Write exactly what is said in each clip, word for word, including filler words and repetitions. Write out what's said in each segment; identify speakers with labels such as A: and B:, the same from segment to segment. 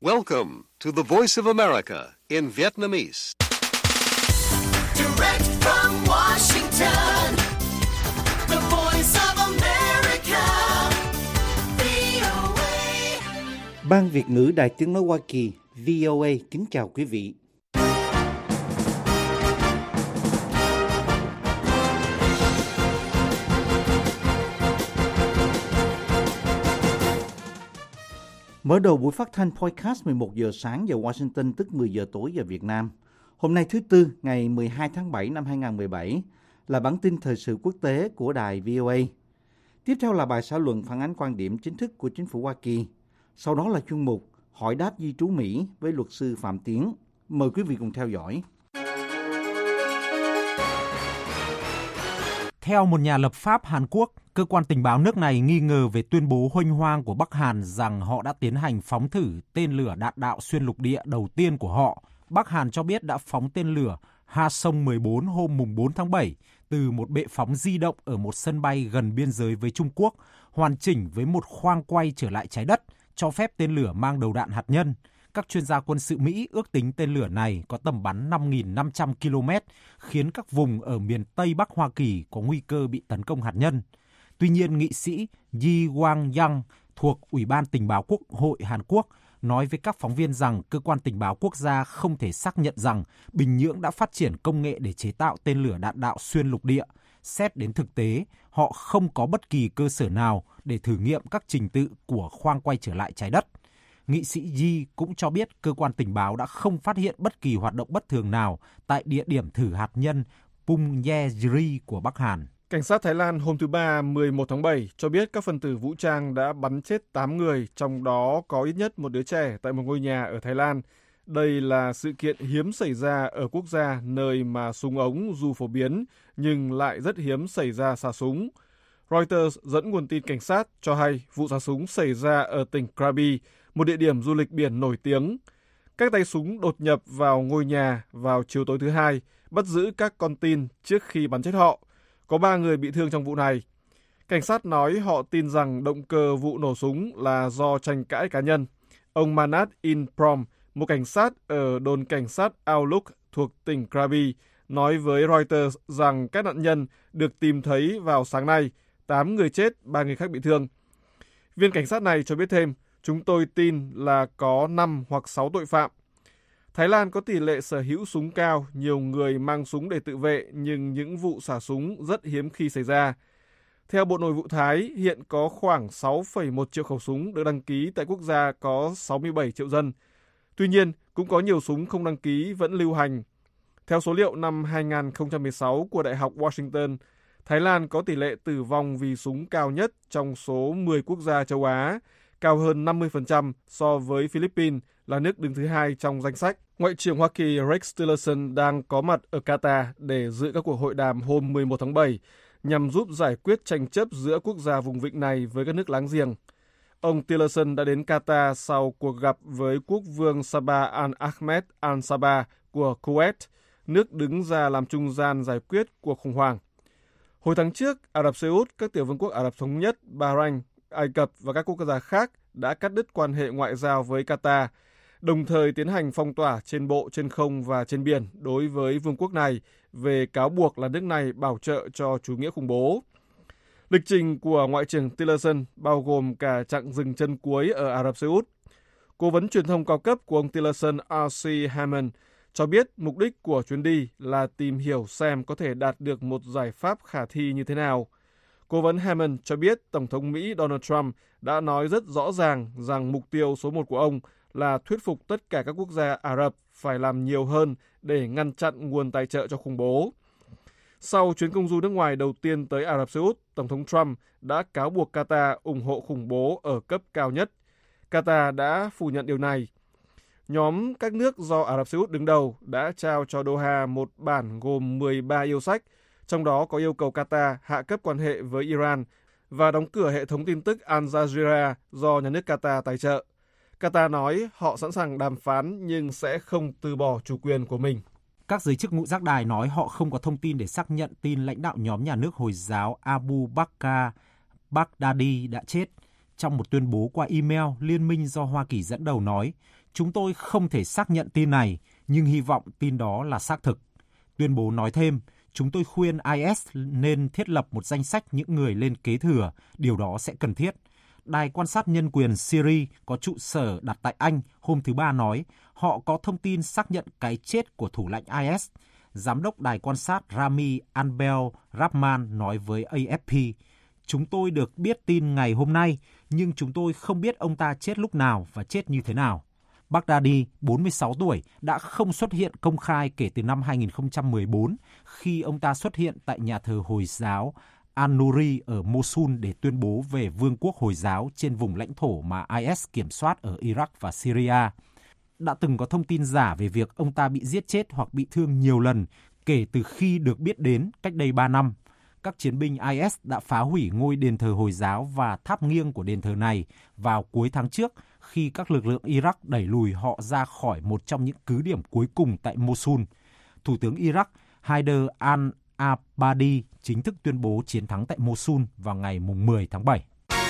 A: Welcome to the Voice of America in Vietnamese.
B: Direct from Washington, the Voice of America, vê o a.
C: Ban Việt ngữ Đài Tiếng nói Hoa Kỳ vê o a kính chào quý vị. Mở đầu buổi phát thanh podcast mười một giờ sáng giờ Washington, tức mười giờ tối giờ Việt Nam. Hôm nay thứ Tư, ngày mười hai tháng bảy năm hai nghìn không trăm mười bảy, là bản tin thời sự quốc tế của đài vê o a. Tiếp theo là bài xã luận phản ánh quan điểm chính thức của chính phủ Hoa Kỳ. Sau đó là chuyên mục Hỏi đáp di trú Mỹ với luật sư Phạm Tiến. Mời quý vị cùng theo dõi.
D: Theo một nhà lập pháp Hàn Quốc, cơ quan tình báo nước này nghi ngờ về tuyên bố huênh hoang của Bắc Hàn rằng họ đã tiến hành phóng thử tên lửa đạn đạo xuyên lục địa đầu tiên của họ. Bắc Hàn cho biết đã phóng tên lửa Hwasong mười bốn hôm bốn tháng bảy từ một bệ phóng di động ở một sân bay gần biên giới với Trung Quốc, hoàn chỉnh với một khoang quay trở lại trái đất, cho phép tên lửa mang đầu đạn hạt nhân. Các chuyên gia quân sự Mỹ ước tính tên lửa này có tầm bắn năm nghìn năm trăm ki lô mét, khiến các vùng ở miền Tây Bắc Hoa Kỳ có nguy cơ bị tấn công hạt nhân. Tuy nhiên, nghị sĩ Yi Wang-yang thuộc Ủy ban Tình báo Quốc hội Hàn Quốc nói với các phóng viên rằng cơ quan tình báo quốc gia không thể xác nhận rằng Bình Nhưỡng đã phát triển công nghệ để chế tạo tên lửa đạn đạo xuyên lục địa. Xét đến thực tế, họ không có bất kỳ cơ sở nào để thử nghiệm các trình tự của khoang quay trở lại trái đất. Nghị sĩ Yi cũng cho biết cơ quan tình báo đã không phát hiện bất kỳ hoạt động bất thường nào tại địa điểm thử hạt nhân Punggye-ri của Bắc Hàn.
E: Cảnh sát Thái Lan hôm thứ Ba mười một tháng bảy cho biết các phần tử vũ trang đã bắn chết tám người, trong đó có ít nhất một đứa trẻ tại một ngôi nhà ở Thái Lan. Đây là sự kiện hiếm xảy ra ở quốc gia nơi mà súng ống dù phổ biến nhưng lại rất hiếm xảy ra xả súng. Reuters dẫn nguồn tin cảnh sát cho hay vụ xả súng xảy ra ở tỉnh Krabi, một địa điểm du lịch biển nổi tiếng. Các tay súng đột nhập vào ngôi nhà vào chiều tối thứ Hai, bắt giữ các con tin trước khi bắn chết họ. Có ba người bị thương trong vụ này. Cảnh sát nói họ tin rằng động cơ vụ nổ súng là do tranh cãi cá nhân. Ông Manat Inprom, một cảnh sát ở đồn cảnh sát Auluk thuộc tỉnh Krabi, nói với Reuters rằng các nạn nhân được tìm thấy vào sáng nay, tám người chết, ba người khác bị thương. Viên cảnh sát này cho biết thêm, chúng tôi tin là có năm hoặc sáu tội phạm. Thái Lan có tỷ lệ sở hữu súng cao, nhiều người mang súng để tự vệ, nhưng những vụ xả súng rất hiếm khi xảy ra. Theo Bộ Nội vụ Thái, hiện có khoảng sáu phẩy một triệu khẩu súng được đăng ký tại quốc gia có sáu mươi bảy triệu dân. Tuy nhiên, cũng có nhiều súng không đăng ký vẫn lưu hành. Theo số liệu năm hai nghìn không trăm mười sáu của Đại học Washington, Thái Lan có tỷ lệ tử vong vì súng cao nhất trong số mười quốc gia châu Á, cao hơn năm mươi phần trăm so với Philippines là nước đứng thứ hai trong danh sách. Ngoại trưởng Hoa Kỳ Rex Tillerson đang có mặt ở Qatar để dự các cuộc hội đàm hôm mười một tháng bảy nhằm giúp giải quyết tranh chấp giữa quốc gia vùng vịnh này với các nước láng giềng. Ông Tillerson đã đến Qatar sau cuộc gặp với quốc vương Sabah Al Ahmed Al Sabah của Kuwait, nước đứng ra làm trung gian giải quyết cuộc khủng hoảng. Hồi tháng trước, Ả Rập Xê Út, các tiểu vương quốc Ả Rập Thống Nhất, Bahrain, Ai Cập và các quốc gia khác đã cắt đứt quan hệ ngoại giao với Qatar, đồng thời tiến hành phong tỏa trên bộ, trên không và trên biển đối với vương quốc này về cáo buộc là nước này bảo trợ cho chủ nghĩa khủng bố. Lịch trình của Ngoại trưởng Tillerson bao gồm cả chặng dừng chân cuối ở Ả Rập Xê Út. Cố vấn truyền thông cao cấp của ông Tillerson, rờ xê Hammond, cho biết mục đích của chuyến đi là tìm hiểu xem có thể đạt được một giải pháp khả thi như thế nào. Cố vấn Hammond cho biết Tổng thống Mỹ Donald Trump đã nói rất rõ ràng rằng mục tiêu số một của ông là thuyết phục tất cả các quốc gia Ả Rập phải làm nhiều hơn để ngăn chặn nguồn tài trợ cho khủng bố. Sau chuyến công du nước ngoài đầu tiên tới Ả Rập Xê Út, Tổng thống Trump đã cáo buộc Qatar ủng hộ khủng bố ở cấp cao nhất. Qatar đã phủ nhận điều này. Nhóm các nước do Ả Rập Xê Út đứng đầu đã trao cho Doha một bản gồm mười ba yêu sách, trong đó có yêu cầu Qatar hạ cấp quan hệ với Iran và đóng cửa hệ thống tin tức Al Jazeera do nhà nước Qatar tài trợ. Qatar nói họ sẵn sàng đàm phán nhưng sẽ không từ bỏ chủ quyền của mình.
D: Các giới chức ngũ giác đài nói họ không có thông tin để xác nhận tin lãnh đạo nhóm nhà nước Hồi giáo Abu Bakr Baghdadi đã chết. Trong một tuyên bố qua email, liên minh do Hoa Kỳ dẫn đầu nói, chúng tôi không thể xác nhận tin này, nhưng hy vọng tin đó là xác thực. Tuyên bố nói thêm, chúng tôi khuyên i ét nên thiết lập một danh sách những người lên kế thừa, điều đó sẽ cần thiết. Đài quan sát nhân quyền Syria có trụ sở đặt tại Anh hôm thứ Ba nói họ có thông tin xác nhận cái chết của thủ lãnh i ét. Giám đốc đài quan sát Rami Anbel Rahman nói với a ép pê, chúng tôi được biết tin ngày hôm nay, nhưng chúng tôi không biết ông ta chết lúc nào và chết như thế nào. Baghdadi, bốn mươi sáu tuổi, đã không xuất hiện công khai kể từ năm hai không một bốn, khi ông ta xuất hiện tại nhà thờ Hồi giáo An-Nuri ở Mosul để tuyên bố về vương quốc Hồi giáo trên vùng lãnh thổ mà i ét kiểm soát ở Iraq và Syria. Đã từng có thông tin giả về việc ông ta bị giết chết hoặc bị thương nhiều lần kể từ khi được biết đến cách đây ba năm. Các chiến binh i ét đã phá hủy ngôi đền thờ Hồi giáo và tháp nghiêng của đền thờ này vào cuối tháng trước khi các lực lượng Iraq đẩy lùi họ ra khỏi một trong những cứ điểm cuối cùng tại Mosul. Thủ tướng Iraq Haider al-Abadi chính thức tuyên bố chiến thắng tại Mosul vào ngày mười tháng bảy.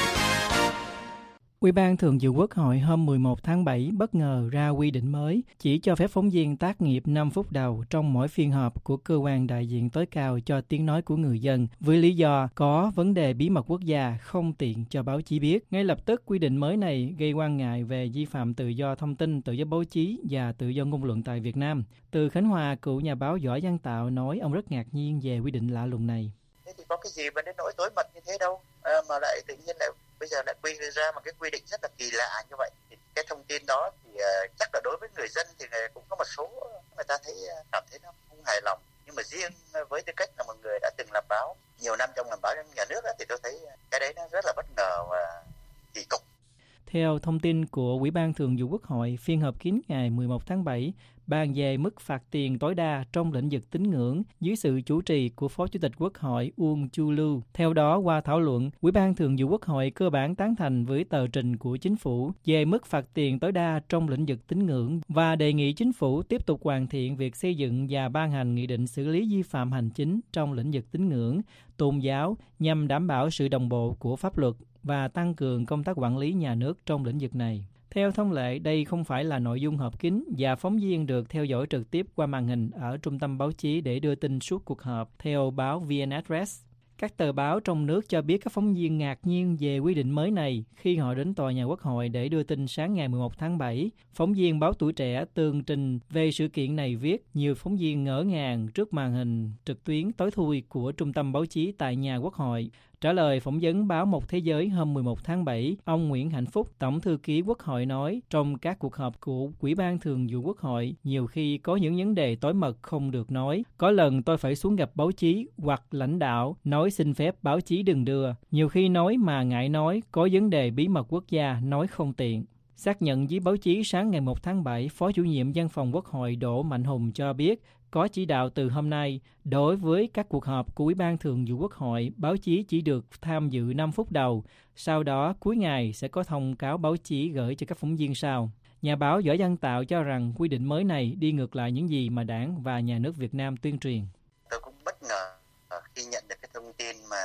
F: Ủy ban Thường vụ Quốc hội hôm mười một tháng bảy bất ngờ ra quy định mới chỉ cho phép phóng viên tác nghiệp năm phút đầu trong mỗi phiên họp của cơ quan đại diện tối cao cho tiếng nói của người dân, với lý do có vấn đề bí mật quốc gia không tiện cho báo chí biết. Ngay lập tức, quy định mới này gây quan ngại về vi phạm tự do thông tin, tự do báo chí và tự do ngôn luận tại Việt Nam. Từ Khánh Hòa, cựu nhà báo Võ Văn Tạo nói ông rất ngạc nhiên về quy định lạ lùng này.
G: Thế thì có cái gì mà đến nỗi tối mật như thế đâu, à, mà lại tự nhiên lại bây giờ lại quy ra một cái quy định rất là kỳ lạ như vậy. Thì cái thông tin đó thì uh, chắc là đối với người dân thì cũng có một số người ta thấy cảm thấy nó không hài lòng. Nhưng mà riêng với tư cách là một người đã từng làm báo nhiều năm trong làm báo nhà nước đó, thì tôi thấy cái đấy nó rất là bất ngờ và kỳ cục.
F: Theo thông tin của Ủy ban Thường vụ Quốc hội, phiên họp kín ngày mười một tháng bảy bàn về mức phạt tiền tối đa trong lĩnh vực tín ngưỡng dưới sự chủ trì của Phó Chủ tịch Quốc hội Uông Chu Lưu. Theo đó, qua thảo luận, Ủy ban Thường vụ Quốc hội cơ bản tán thành với tờ trình của Chính phủ về mức phạt tiền tối đa trong lĩnh vực tín ngưỡng và đề nghị Chính phủ tiếp tục hoàn thiện việc xây dựng và ban hành nghị định xử lý vi phạm hành chính trong lĩnh vực tín ngưỡng, tôn giáo nhằm đảm bảo sự đồng bộ của pháp luật và tăng cường công tác quản lý nhà nước trong lĩnh vực này. Theo thông lệ, đây không phải là nội dung họp kín và phóng viên được theo dõi trực tiếp qua màn hình ở trung tâm báo chí để đưa tin suốt cuộc họp, theo báo vê en Express. Các tờ báo trong nước cho biết các phóng viên ngạc nhiên về quy định mới này khi họ đến tòa nhà Quốc hội để đưa tin sáng ngày mười một tháng bảy. Phóng viên báo Tuổi Trẻ tường trình về sự kiện này viết, nhiều phóng viên ngỡ ngàng trước màn hình trực tuyến tối thui của trung tâm báo chí tại nhà Quốc hội. Trả lời phỏng vấn báo Một Thế Giới hôm mười một tháng bảy, ông Nguyễn Hạnh Phúc, Tổng thư ký Quốc hội nói, trong các cuộc họp của Ủy ban Thường vụ Quốc hội, nhiều khi có những vấn đề tối mật không được nói. Có lần tôi phải xuống gặp báo chí hoặc lãnh đạo, nói xin phép báo chí đừng đưa. Nhiều khi nói mà ngại nói, có vấn đề bí mật quốc gia, nói không tiện. Xác nhận với báo chí sáng ngày một tháng bảy, Phó Chủ nhiệm Văn phòng Quốc hội Đỗ Mạnh Hùng cho biết, có chỉ đạo từ hôm nay, đối với các cuộc họp của Ủy ban Thường vụ Quốc hội, báo chí chỉ được tham dự năm phút đầu. Sau đó, cuối ngày sẽ có thông cáo báo chí gửi cho các phóng viên sau. Nhà báo Võ Văn Tạo cho rằng quy định mới này đi ngược lại những gì mà Đảng và Nhà nước Việt Nam tuyên truyền.
G: Tôi cũng bất ngờ khi nhận được cái thông tin mà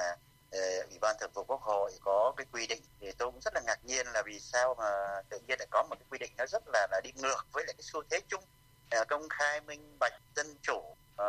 G: Ủy ban Thường vụ Quốc hội có cái quy định, thì tôi cũng rất là ngạc nhiên là vì sao mà tự nhiên lại có một cái quy định nó rất là, là đi ngược với lại cái xu thế chung. Công khai, minh bạch, dân chủ à,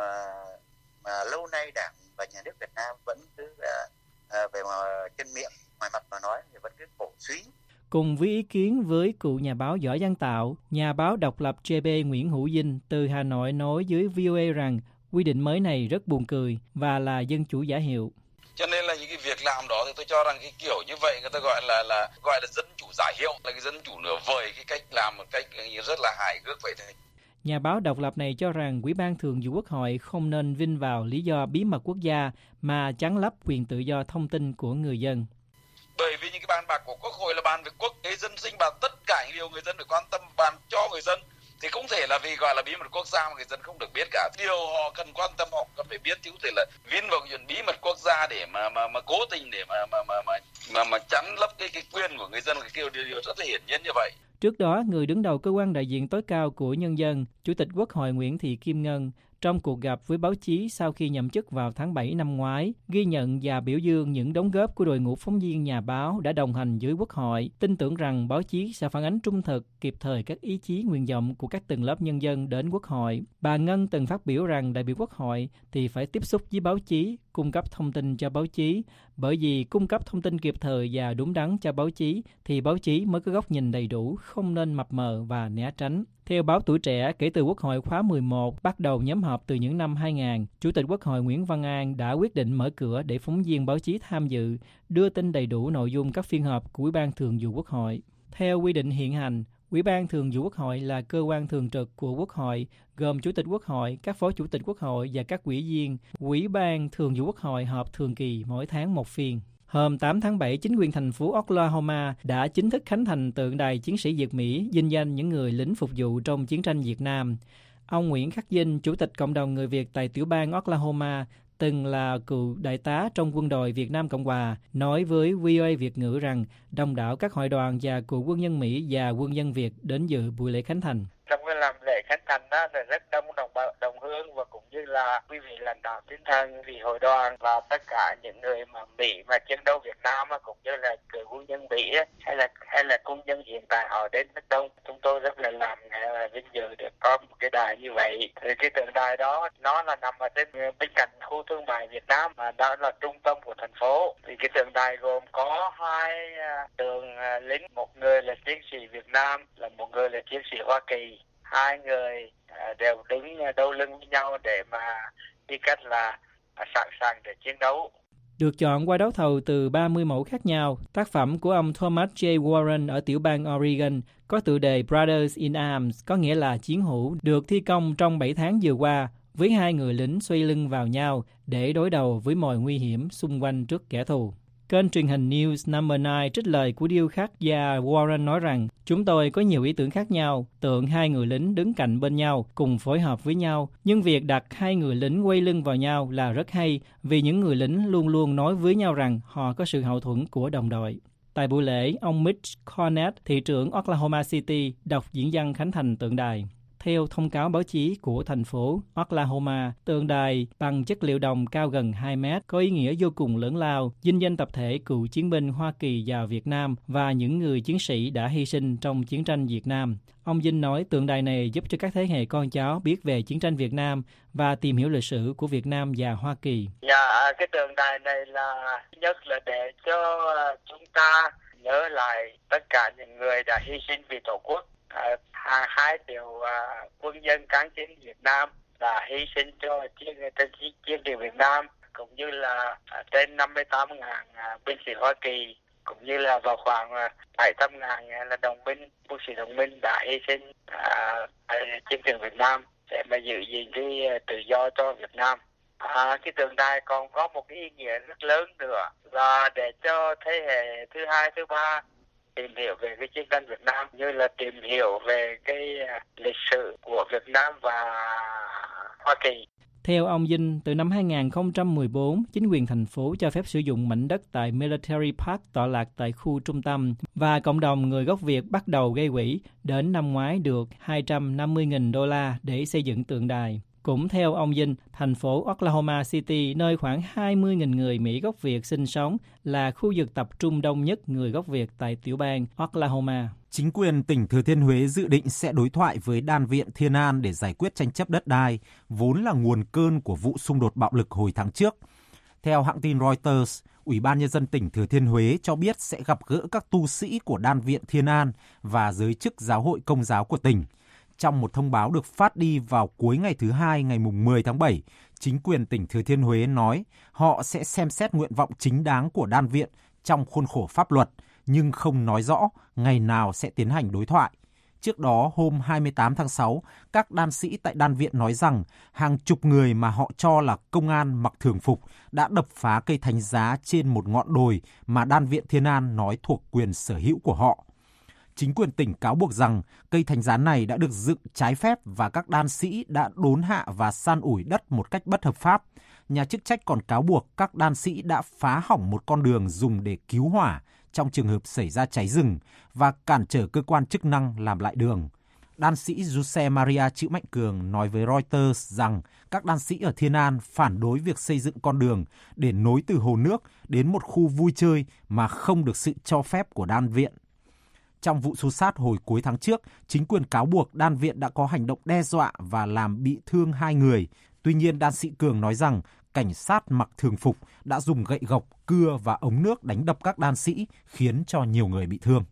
G: mà lâu nay Đảng và Nhà nước Việt Nam vẫn cứ à, à, về mà trên miệng, ngoài mặt mà nói thì vẫn cứ cổ suý.
F: Cùng với ý kiến với cựu nhà báo Võ Văn Tạo, nhà báo độc lập giê bê Nguyễn Hữu Dinh từ Hà Nội nói với vê o a rằng quy định mới này rất buồn cười và là dân chủ giả hiệu.
H: Cho nên là những cái việc làm đó thì tôi cho rằng cái kiểu như vậy người ta gọi là là gọi là dân chủ giả hiệu, là cái dân chủ nửa vời, cái cách làm một cách rất là hài hước vậy thôi.
F: Nhà báo độc lập này cho rằng Ủy ban Thường vụ Quốc hội không nên vin vào lý do bí mật quốc gia mà chắn lấp quyền tự do thông tin của người dân.
H: Bởi vì những cái bàn bạc của Quốc hội là bàn về quốc tế dân sinh, bàn tất cả những điều người dân phải quan tâm, bàn cho người dân, thì không thể là vì gọi là bí mật quốc gia mà người dân không được biết cả. Điều họ cần quan tâm họ cần phải biết, chứ không thể là vin vào chuyện bí mật quốc gia để mà mà mà cố tình để mà mà mà mà mà, mà chắn lấp cái cái quyền của người dân, cái điều điều rất là hiển nhiên như vậy.
F: Trước đó, người đứng đầu cơ quan đại diện tối cao của nhân dân, Chủ tịch Quốc hội Nguyễn Thị Kim Ngân trong cuộc gặp với báo chí sau khi nhậm chức vào tháng bảy năm ngoái, ghi nhận và biểu dương những đóng góp của đội ngũ phóng viên nhà báo đã đồng hành với Quốc hội, tin tưởng rằng báo chí sẽ phản ánh trung thực, kịp thời các ý chí nguyện vọng của các tầng lớp nhân dân đến Quốc hội. Bà Ngân từng phát biểu rằng đại biểu Quốc hội thì phải tiếp xúc với báo chí, cung cấp thông tin cho báo chí, bởi vì cung cấp thông tin kịp thời và đúng đắn cho báo chí thì báo chí mới có góc nhìn đầy đủ, không nên mập mờ và né tránh. Theo báo Tuổi Trẻ, kể từ Quốc hội khóa mười một bắt đầu nhóm họp từ những năm hai nghìn, Chủ tịch Quốc hội Nguyễn Văn An đã quyết định mở cửa để phóng viên báo chí tham dự, đưa tin đầy đủ nội dung các phiên họp của Ủy ban Thường vụ Quốc hội. Theo quy định hiện hành, Ủy ban Thường vụ Quốc hội là cơ quan thường trực của Quốc hội, gồm Chủ tịch Quốc hội, các Phó Chủ tịch Quốc hội và các ủy viên. Ủy ban Thường vụ Quốc hội họp thường kỳ mỗi tháng một phiên. Hôm tám tháng bảy, chính quyền thành phố Oklahoma đã chính thức khánh thành tượng đài chiến sĩ Việt Mỹ vinh danh những người lính phục vụ trong chiến tranh Việt Nam. Ông Nguyễn Khắc Dinh, Chủ tịch Cộng đồng Người Việt tại tiểu bang Oklahoma, từng là cựu đại tá trong quân đội Việt Nam Cộng Hòa, nói với vê o a Việt ngữ rằng đông đảo các hội đoàn và cựu quân nhân Mỹ và quân nhân Việt đến dự buổi lễ khánh thành.
I: Trong cái làm lễ khánh thành đó là rất đông đồng bào đồng hương và cũng như là quý vị lãnh đạo tinh thần vì hội đoàn và tất cả những người mà Mỹ mà chiến đấu Việt Nam cũng như là cựu quân nhân Mỹ hay là hay là quân nhân hiện tại họ đến rất đông. Chúng tôi rất là làm là vinh dự được có một cái đài như vậy. Thì cái tượng đài đó nó là nằm ở trên bên cạnh khu thương mại Việt Nam mà đó là trung tâm của thành phố. Thì cái tượng đài gồm có hai tượng lính, một người là chiến sĩ Việt Nam, là một người là chiến sĩ Hoa Kỳ. Hai người đều đứng đâu lưng với nhau để mà đi cách là sẵn sàng để chiến đấu.
F: Được chọn qua đấu thầu từ ba mươi mẫu khác nhau, tác phẩm của ông Thomas J. Warren ở tiểu bang Oregon có tựa đề Brothers in Arms, có nghĩa là chiến hữu, được thi công trong bảy tháng vừa qua với hai người lính xoay lưng vào nhau để đối đầu với mọi nguy hiểm xung quanh trước kẻ thù. Kênh truyền hình News Number chín trích lời của điêu khắc gia Warren nói rằng chúng tôi có nhiều ý tưởng khác nhau, tượng hai người lính đứng cạnh bên nhau cùng phối hợp với nhau, nhưng việc đặt hai người lính quay lưng vào nhau là rất hay vì những người lính luôn luôn nói với nhau rằng họ có sự hậu thuẫn của đồng đội. Tại buổi lễ, ông Mitch Cornett, thị trưởng Oklahoma City, đọc diễn văn khánh thành tượng đài. Theo thông cáo báo chí của thành phố Oklahoma, tượng đài bằng chất liệu đồng cao gần hai mét có ý nghĩa vô cùng lớn lao, vinh danh tập thể cựu chiến binh Hoa Kỳ và Việt Nam và những người chiến sĩ đã hy sinh trong chiến tranh Việt Nam. Ông Vinh nói tượng đài này giúp cho các thế hệ con cháu biết về chiến tranh Việt Nam và tìm hiểu lịch sử của Việt Nam và Hoa Kỳ.
I: Dạ, cái tượng đài này là nhất là để cho chúng ta nhớ lại tất cả những người đã hy sinh vì Tổ quốc. À, hai triệu uh, quân nhân kháng chiến Việt Nam đã hy sinh cho chiến chiến, chiến trường Việt Nam, cũng như là uh, trên năm mươi tám nghìn uh, binh sĩ Hoa Kỳ, cũng như là vào khoảng uh, bảy trăm nghìn là đồng minh, quân sĩ đồng minh đã hy sinh uh, ở chiến trường Việt Nam để mà giữ gìn cái uh, tự do cho Việt Nam. À, cái tượng đài còn có một cái ý nghĩa rất lớn nữa là để cho thế hệ thứ hai, thứ ba tìm hiểu về cái chiến tranh Việt Nam, như là tìm hiểu về cái lịch sử của Việt Nam và Hoa Kỳ.
F: Theo ông Vinh, từ năm hai không một bốn, chính quyền thành phố cho phép sử dụng mảnh đất tại Military Park tọa lạc tại khu trung tâm và cộng đồng người gốc Việt bắt đầu gây quỹ. Đến năm ngoái được hai trăm năm mươi nghìn đô la để xây dựng tượng đài. Cũng theo ông Vinh, thành phố Oklahoma City, nơi khoảng hai mươi nghìn người Mỹ gốc Việt sinh sống, là khu vực tập trung đông nhất người gốc Việt tại tiểu bang Oklahoma.
D: Chính quyền tỉnh Thừa Thiên Huế dự định sẽ đối thoại với Đan viện Thiên An để giải quyết tranh chấp đất đai, vốn là nguồn cơn của vụ xung đột bạo lực hồi tháng trước. Theo hãng tin Reuters, Ủy ban Nhân dân tỉnh Thừa Thiên Huế cho biết sẽ gặp gỡ các tu sĩ của Đan viện Thiên An và giới chức giáo hội Công giáo của tỉnh. Trong một thông báo được phát đi vào cuối ngày thứ Hai, ngày mười tháng bảy, chính quyền tỉnh Thừa Thiên Huế nói họ sẽ xem xét nguyện vọng chính đáng của Đan viện trong khuôn khổ pháp luật, nhưng không nói rõ ngày nào sẽ tiến hành đối thoại. Trước đó, hôm hai mươi tám tháng sáu, các đan sĩ tại Đan viện nói rằng hàng chục người mà họ cho là công an mặc thường phục đã đập phá cây thánh giá trên một ngọn đồi mà Đan viện Thiên An nói thuộc quyền sở hữu của họ. Chính quyền tỉnh cáo buộc rằng cây thánh giá này đã được dựng trái phép và các đan sĩ đã đốn hạ và san ủi đất một cách bất hợp pháp. Nhà chức trách còn cáo buộc các đan sĩ đã phá hỏng một con đường dùng để cứu hỏa trong trường hợp xảy ra cháy rừng và cản trở cơ quan chức năng làm lại đường. đan sĩ Giuse Maria Chữ Mạnh Cường nói với Reuters rằng các đan sĩ ở Thiên An phản đối việc xây dựng con đường để nối từ hồ nước đến một khu vui chơi mà không được sự cho phép của đan viện. Trong vụ xô xát hồi cuối tháng trước, chính quyền cáo buộc đan viện đã có hành động đe dọa và làm bị thương hai người. Tuy nhiên, đan sĩ Cường nói rằng cảnh sát mặc thường phục đã dùng gậy gộc, cưa và ống nước đánh đập các đan sĩ, khiến cho nhiều người bị thương.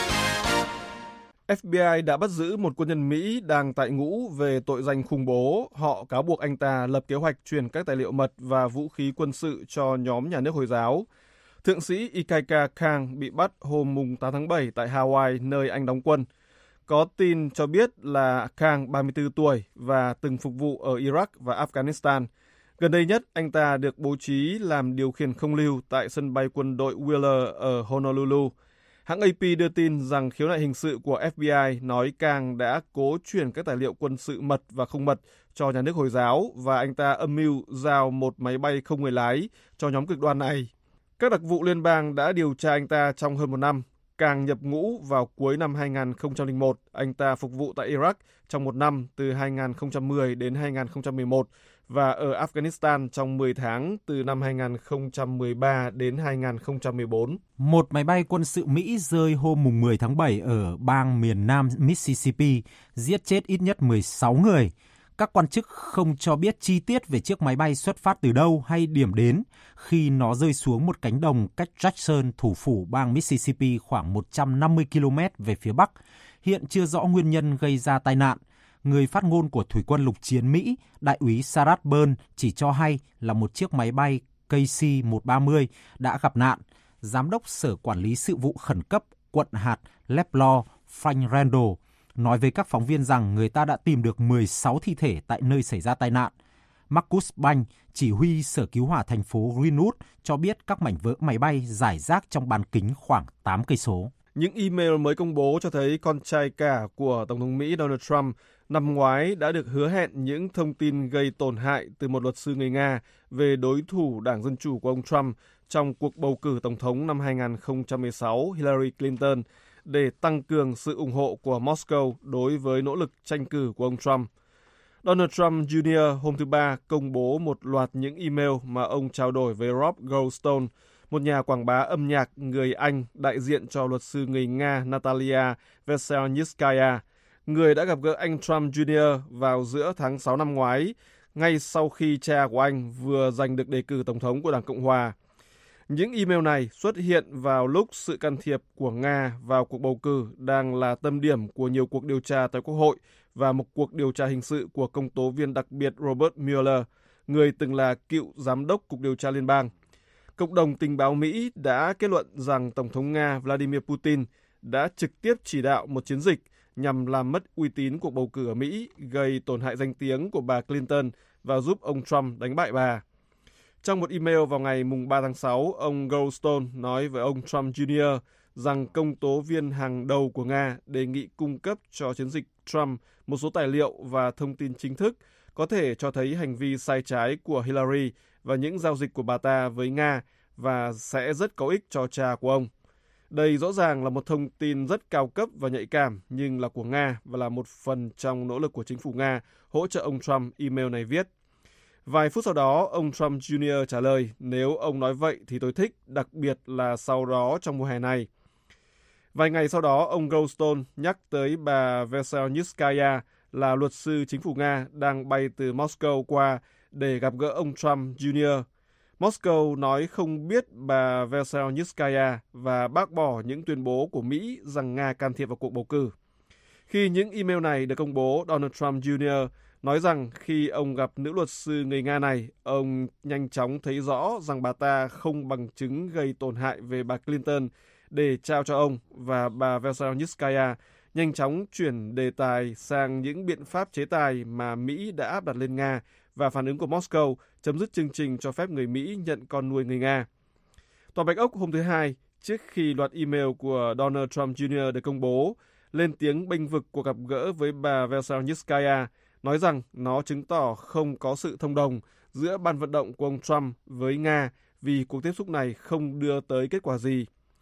E: ép bê i đã bắt giữ một quân nhân Mỹ đang tại ngũ về tội danh khủng bố. Họ cáo buộc anh ta lập kế hoạch truyền các tài liệu mật và vũ khí quân sự cho nhóm nhà nước Hồi giáo. Thượng sĩ Ikaika Kang bị bắt hôm tám tháng bảy tại Hawaii, nơi anh đóng quân. Có tin cho biết là Kang, ba mươi tư tuổi, và từng phục vụ ở Iraq và Afghanistan. Gần đây nhất, anh ta được bố trí làm điều khiển không lưu tại sân bay quân đội Wheeler ở Honolulu. Hãng a pê đưa tin rằng khiếu nại hình sự của ép bê i nói Kang đã cố chuyển các tài liệu quân sự mật và không mật cho nhà nước Hồi giáo và anh ta âm mưu giao một máy bay không người lái cho nhóm cực đoan này. Các đặc vụ liên bang đã điều tra anh ta trong hơn một năm. Kang nhập ngũ vào cuối năm hai nghìn không trăm lẻ một. Anh ta phục vụ tại Iraq trong một năm từ hai nghìn không trăm mười đến hai nghìn không trăm mười một và ở Afghanistan trong mười tháng từ năm hai nghìn không trăm mười ba đến hai nghìn không trăm mười bốn.
D: Một máy bay quân sự Mỹ rơi hôm mười tháng bảy ở bang miền Nam Mississippi, giết chết ít nhất mười sáu người. Các quan chức không cho biết chi tiết về chiếc máy bay xuất phát từ đâu hay điểm đến khi nó rơi xuống một cánh đồng cách Jackson, thủ phủ bang Mississippi khoảng một trăm năm mươi ki lô mét về phía bắc. Hiện chưa rõ nguyên nhân gây ra tai nạn. Người phát ngôn của Thủy quân lục chiến Mỹ, Đại úy Sarah Byrne chỉ cho hay là một chiếc máy bay K C một ba mươi đã gặp nạn. Giám đốc Sở Quản lý Sự vụ Khẩn cấp quận hạt Leplo, Frank Randall, nói với các phóng viên rằng người ta đã tìm được mười sáu thi thể tại nơi xảy ra tai nạn. Marcus Bank, chỉ huy Sở Cứu hỏa thành phố Greenwood, cho biết các mảnh vỡ máy bay rải rác trong bán kính khoảng tám cây số.
E: Những email mới công bố cho thấy con trai cả của Tổng thống Mỹ Donald Trump năm ngoái đã được hứa hẹn những thông tin gây tổn hại từ một luật sư người Nga về đối thủ Đảng Dân Chủ của ông Trump trong cuộc bầu cử Tổng thống năm hai nghìn không trăm mười sáu Hillary Clinton để tăng cường sự ủng hộ của Moscow đối với nỗ lực tranh cử của ông Trump. Donald Trump Junior hôm thứ Ba công bố một loạt những email mà ông trao đổi với Rob Goldstone, một nhà quảng bá âm nhạc người Anh đại diện cho luật sư người Nga Natalia Veselnitskaya, người đã gặp gỡ anh Trump Junior vào giữa tháng sáu năm ngoái, ngay sau khi cha của anh vừa giành được đề cử Tổng thống của Đảng Cộng Hòa. Những email này xuất hiện vào lúc sự can thiệp của Nga vào cuộc bầu cử đang là tâm điểm của nhiều cuộc điều tra tại Quốc hội và một cuộc điều tra hình sự của công tố viên đặc biệt Robert Mueller, người từng là cựu giám đốc Cục Điều tra Liên bang. Cộng đồng tình báo Mỹ đã kết luận rằng Tổng thống Nga Vladimir Putin đã trực tiếp chỉ đạo một chiến dịch nhằm làm mất uy tín cuộc bầu cử ở Mỹ, gây tổn hại danh tiếng của bà Clinton và giúp ông Trump đánh bại bà. Trong một email vào ngày ba tháng sáu, ông Goldstone nói với ông Trump Junior rằng công tố viên hàng đầu của Nga đề nghị cung cấp cho chiến dịch Trump một số tài liệu và thông tin chính thức có thể cho thấy hành vi sai trái của Hillary và những giao dịch của bà ta với Nga và sẽ rất có ích cho cha của ông. Đây rõ ràng là một thông tin rất cao cấp và nhạy cảm nhưng là của Nga và là một phần trong nỗ lực của chính phủ Nga hỗ trợ ông Trump, email này viết. Vài phút sau đó, ông Trump Junior trả lời, nếu ông nói vậy thì tôi thích, đặc biệt là sau đó trong mùa hè này. Vài ngày sau đó, ông Goldstone nhắc tới bà Veselnitskaya là luật sư chính phủ Nga đang bay từ Moscow qua để gặp gỡ ông Trump Junior Moscow nói không biết bà Veselnitskaya và bác bỏ những tuyên bố của Mỹ rằng Nga can thiệp vào cuộc bầu cử. Khi những email này được công bố, Donald Trump Junior nói rằng khi ông gặp nữ luật sư người Nga này, ông nhanh chóng thấy rõ rằng bà ta không bằng chứng gây tổn hại về bà Clinton để trao cho ông, và bà Veselnitskaya nhanh chóng chuyển đề tài sang những biện pháp chế tài mà Mỹ đã áp đặt lên Nga và phản ứng của Moscow chấm dứt chương trình cho phép người Mỹ nhận con nuôi người Nga. Tòa Bạch Ốc hôm thứ Hai, trước khi loạt email của Donald Trump Junior được công bố, lên tiếng bênh vực cuộc gặp gỡ với bà Veselnitskaya, nói rằng nó chứng tỏ không có sự thông đồng giữa ban vận động của ông Trump với Nga vì cuộc tiếp xúc này không đưa tới kết quả gì.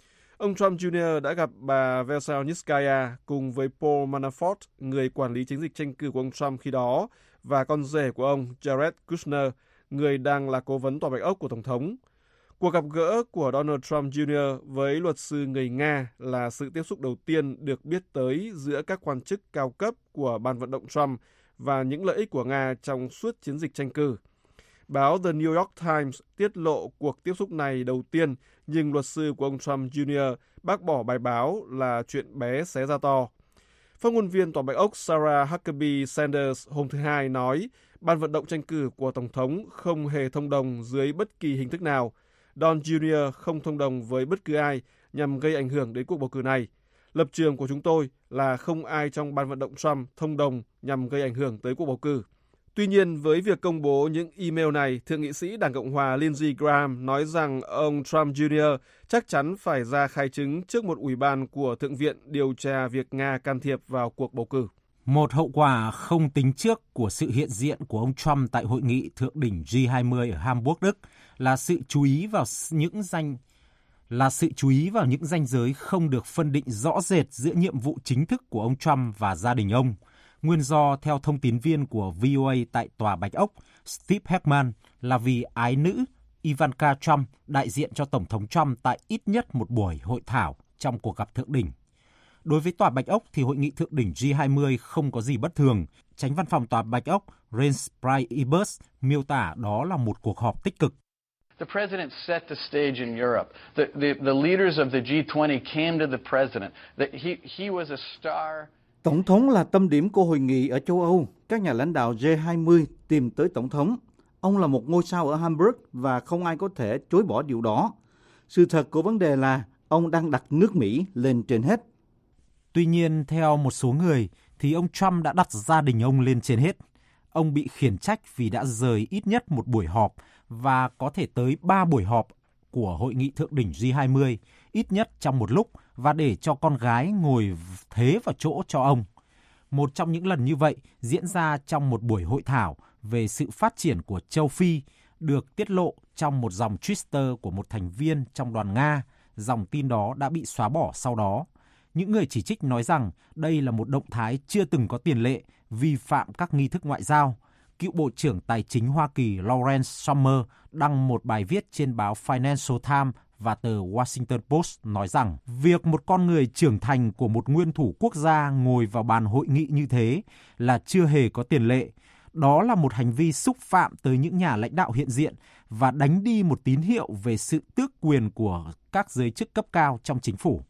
E: Ông Trump Junior đã gặp bà Veselnitskaya cùng với Paul Manafort, người quản lý chiến dịch tranh cử của ông Trump khi đó, và con rể của ông Jared Kushner, người đang là cố vấn Tòa Bạch Ốc của Tổng thống. Cuộc gặp gỡ của Donald Trump Junior với luật sư người Nga là sự tiếp xúc đầu tiên được biết tới giữa các quan chức cao cấp của ban vận động Trump và những lợi ích của Nga trong suốt chiến dịch tranh cử. Báo The New York Times tiết lộ cuộc tiếp xúc này đầu tiên, nhưng luật sư của ông Trump Junior bác bỏ bài báo là chuyện bé xé ra to. Phát ngôn viên Tòa Bạch Ốc Sarah Huckabee Sanders hôm thứ Hai nói ban vận động tranh cử của Tổng thống không hề thông đồng dưới bất kỳ hình thức nào. Don Junior không thông đồng với bất cứ ai nhằm gây ảnh hưởng đến cuộc bầu cử này. Lập trường của chúng tôi là không ai trong ban vận động Trump thông đồng nhằm gây ảnh hưởng tới cuộc bầu cử. Tuy nhiên, với việc công bố những email này, Thượng nghị sĩ Đảng Cộng hòa Lindsey Graham nói rằng ông Trump Junior chắc chắn phải ra khai chứng trước một ủy ban của Thượng viện điều tra việc Nga can thiệp vào cuộc bầu cử.
D: Một hậu quả không tính trước của sự hiện diện của ông Trump tại hội nghị thượng đỉnh G hai mươi ở Hamburg, Đức là sự chú ý vào những danh là sự chú ý vào những ranh giới không được phân định rõ rệt giữa nhiệm vụ chính thức của ông Trump và gia đình ông. Nguyên do, theo thông tín viên của vê o a tại Tòa Bạch Ốc, Steve Herman, là vì ái nữ Ivanka Trump đại diện cho Tổng thống Trump tại ít nhất một buổi hội thảo trong cuộc gặp thượng đỉnh. Đối với Tòa Bạch Ốc thì hội nghị thượng đỉnh G hai mươi không có gì bất thường. Chánh văn phòng Tòa Bạch Ốc Reince Priebus miêu tả đó là một cuộc họp tích cực.
J: The president set the stage in Europe. The, the, the leaders of the G twenty came to the president. That he, he was a star.
C: Tổng thống là tâm điểm của hội nghị ở châu Âu. Các nhà lãnh đạo G hai mươi tìm tới Tổng thống. Ông là một ngôi sao ở Hamburg và không ai có thể chối bỏ điều đó. Sự thật của vấn đề là ông đang đặt nước Mỹ lên trên hết.
D: Tuy nhiên, theo một số người, thì ông Trump đã đặt gia đình ông lên trên hết. Ông bị khiển trách vì đã rời ít nhất một buổi họp và có thể tới ba buổi họp của hội nghị thượng đỉnh G hai mươi, ít nhất trong một lúc, và để cho con gái ngồi thế vào chỗ cho ông. Một trong những lần như vậy diễn ra trong một buổi hội thảo về sự phát triển của châu Phi, được tiết lộ trong một dòng Twitter của một thành viên trong đoàn Nga. Dòng tin đó đã bị xóa bỏ sau đó. Những người chỉ trích nói rằng đây là một động thái chưa từng có tiền lệ, vi phạm các nghi thức ngoại giao. Cựu Bộ trưởng Tài chính Hoa Kỳ Lawrence Summer đăng một bài viết trên báo Financial Times và tờ Washington Post nói rằng việc một con người trưởng thành của một nguyên thủ quốc gia ngồi vào bàn hội nghị như thế là chưa hề có tiền lệ. Đó là một hành vi xúc phạm tới những nhà lãnh đạo hiện diện và đánh đi một tín hiệu về sự tước quyền của các giới chức cấp cao trong chính phủ.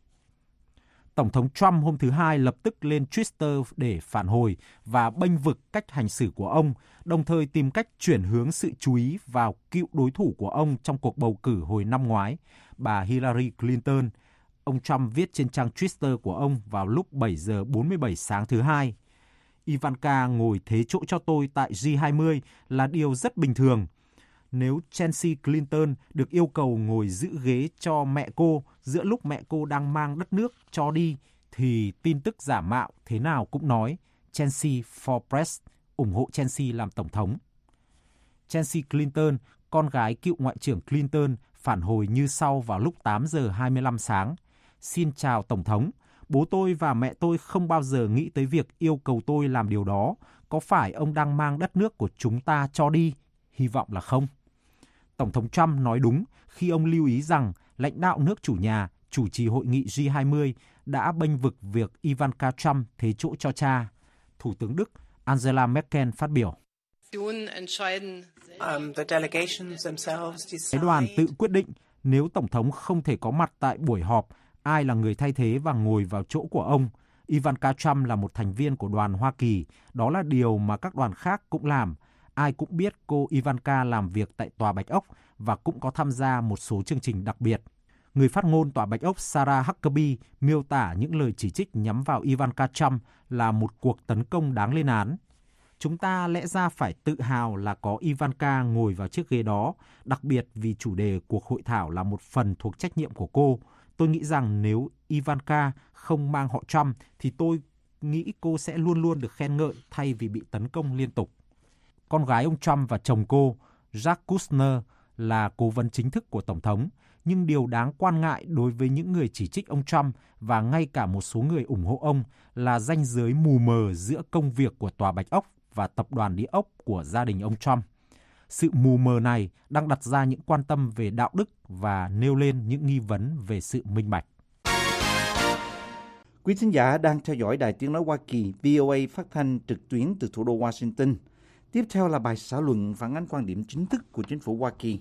D: Tổng thống Trump hôm thứ Hai lập tức lên Twitter để phản hồi và bênh vực cách hành xử của ông, đồng thời tìm cách chuyển hướng sự chú ý vào cựu đối thủ của ông trong cuộc bầu cử hồi năm ngoái, bà Hillary Clinton. Ông Trump viết trên trang Twitter của ông vào lúc bảy giờ bốn mươi bảy sáng thứ Hai. Ivanka ngồi thế chỗ cho tôi tại G hai mươi là điều rất bình thường. Nếu Chelsea Clinton được yêu cầu ngồi giữ ghế cho mẹ cô giữa lúc mẹ cô đang mang đất nước cho đi, thì tin tức giả mạo thế nào cũng nói Chelsea for Press, ủng hộ Chelsea làm tổng thống. Chelsea Clinton, con gái cựu Ngoại trưởng Clinton, phản hồi như sau vào lúc tám giờ hai mươi lăm sáng. Xin chào Tổng thống, bố tôi và mẹ tôi không bao giờ nghĩ tới việc yêu cầu tôi làm điều đó. Có phải ông đang mang đất nước của chúng ta cho đi? Hy vọng là không. Tổng thống Trump nói đúng khi ông lưu ý rằng lãnh đạo nước chủ nhà chủ trì hội nghị G hai mươi đã bênh vực việc Ivanka Trump thế chỗ cho cha. Thủ tướng Đức Angela Merkel phát biểu. Phái đoàn tự quyết định nếu Tổng thống không thể có mặt tại buổi họp, ai là người thay thế và ngồi vào chỗ của ông. Ivanka Trump là một thành viên của đoàn Hoa Kỳ, đó là điều mà các đoàn khác cũng làm. Ai cũng biết cô Ivanka làm việc tại Tòa Bạch Ốc và cũng có tham gia một số chương trình đặc biệt. Người phát ngôn Tòa Bạch Ốc Sarah Huckabee miêu tả những lời chỉ trích nhắm vào Ivanka Trump là một cuộc tấn công đáng lên án. Chúng ta lẽ ra phải tự hào là có Ivanka ngồi vào chiếc ghế đó, đặc biệt vì chủ đề cuộc hội thảo là một phần thuộc trách nhiệm của cô. Tôi nghĩ rằng nếu Ivanka không mang họ Trump thì tôi nghĩ cô sẽ luôn luôn được khen ngợi thay vì bị tấn công liên tục. Con gái ông Trump và chồng cô, Jared Kushner, là cố vấn chính thức của Tổng thống. nhưng điều đáng quan ngại đối với những người chỉ trích ông Trump và ngay cả một số người ủng hộ ông là ranh giới mù mờ giữa công việc của Tòa Bạch Ốc và tập đoàn địa ốc của gia đình ông Trump. Sự mù mờ này đang đặt ra những quan tâm về đạo đức và nêu lên những nghi vấn về sự minh bạch.
C: Quý thính giả đang theo dõi Đài Tiếng Nói Hoa Kỳ vê o a phát thanh trực tuyến từ thủ đô Washington. Tiếp theo là bài xã luận phản ánh quan điểm chính thức của chính phủ Hoa Kỳ.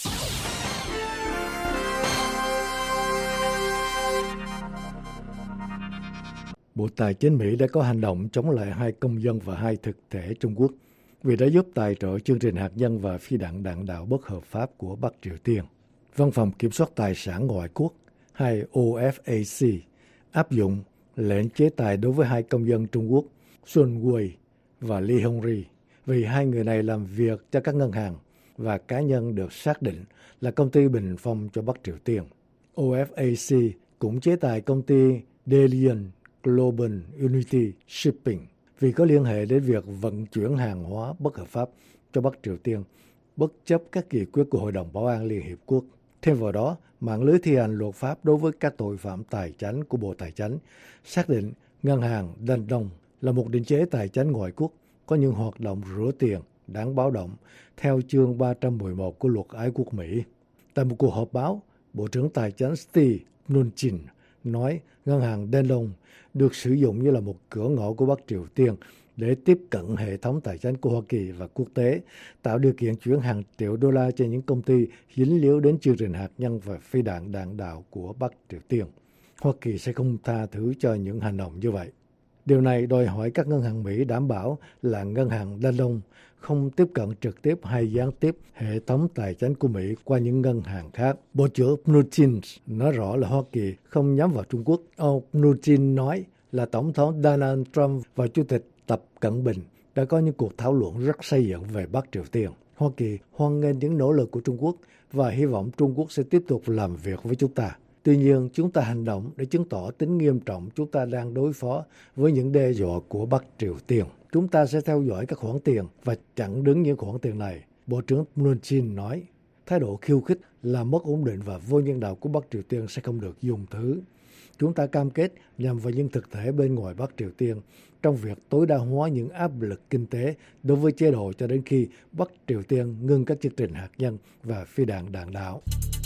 K: Bộ Tài chính Mỹ đã có hành động chống lại hai công dân và hai thực thể Trung Quốc vì đã giúp tài trợ chương trình hạt nhân và phi đạn đạn đạo bất hợp pháp của Bắc Triều Tiên. Văn phòng Kiểm soát Tài sản Ngoại quốc, hay O F A C, áp dụng lệnh chế tài đối với hai công dân Trung Quốc, Sun Wei và Li Hongri, vì hai người này làm việc cho các ngân hàng và cá nhân được xác định là công ty bình phong cho Bắc Triều Tiên. O F A C cũng chế tài công ty Dalian Global Unity Shipping vì có liên hệ đến việc vận chuyển hàng hóa bất hợp pháp cho Bắc Triều Tiên, bất chấp các nghị quyết của Hội đồng Bảo an Liên Hiệp Quốc. Thêm vào đó, mạng lưới thi hành luật pháp đối với các tội phạm tài chánh của Bộ Tài chính xác định ngân hàng Dan Đông là một định chế tài chánh ngoại quốc có những hoạt động rửa tiền đáng báo động theo chương ba trăm mười một của Luật Ái quốc Mỹ. Tại một cuộc họp báo, Bộ trưởng Tài chính Steve Mnuchin nói ngân hàng Dan Đông được sử dụng như là một cửa ngõ của Bắc Triều Tiên để tiếp cận hệ thống tài chính của Hoa Kỳ và quốc tế, tạo điều kiện chuyển hàng triệu đô la cho những công ty dính líu đến chương trình hạt nhân và phi đạn đạn đạo của Bắc Triều Tiên. Hoa Kỳ sẽ không tha thứ cho những hành động như vậy. Điều này đòi hỏi các ngân hàng Mỹ đảm bảo là ngân hàng Dan Đông không tiếp cận trực tiếp hay gián tiếp hệ thống tài chính của Mỹ qua những ngân hàng khác. Bộ trưởng Mnuchin nói rõ là Hoa Kỳ không nhắm vào Trung Quốc. Ông Mnuchin nói là Tổng thống Donald Trump và Chủ tịch Tập Cận Bình đã có những cuộc thảo luận rất xây dựng về Bắc Triều Tiên. Hoa Kỳ hoan nghênh những nỗ lực của Trung Quốc và hy vọng Trung Quốc sẽ tiếp tục làm việc với chúng ta. Tuy nhiên, chúng ta hành động để chứng tỏ tính nghiêm trọng chúng ta đang đối phó với những đe dọa của Bắc Triều Tiên. Chúng ta sẽ theo dõi các khoản tiền và chặn đứng những khoản tiền này. Bộ trưởng Mnuchin nói, thái độ khiêu khích, làm mất ổn định và vô nhân đạo của Bắc Triều Tiên sẽ không được dùng thứ. Chúng ta cam kết nhằm vào những thực thể bên ngoài Bắc Triều Tiên trong việc tối đa hóa những áp lực kinh tế đối với chế độ cho đến khi Bắc Triều Tiên ngưng các chương trình hạt nhân và phi đạn đạn đạo.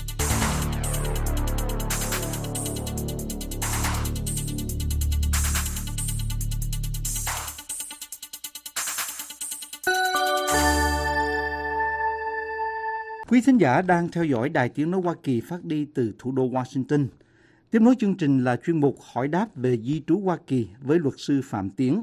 C: Quý thính giả đang theo dõi Đài Tiếng Nói Hoa Kỳ phát đi từ thủ đô Washington. Tiếp nối chương trình là chuyên mục hỏi đáp về di trú Hoa Kỳ với luật sư Phạm Tiến.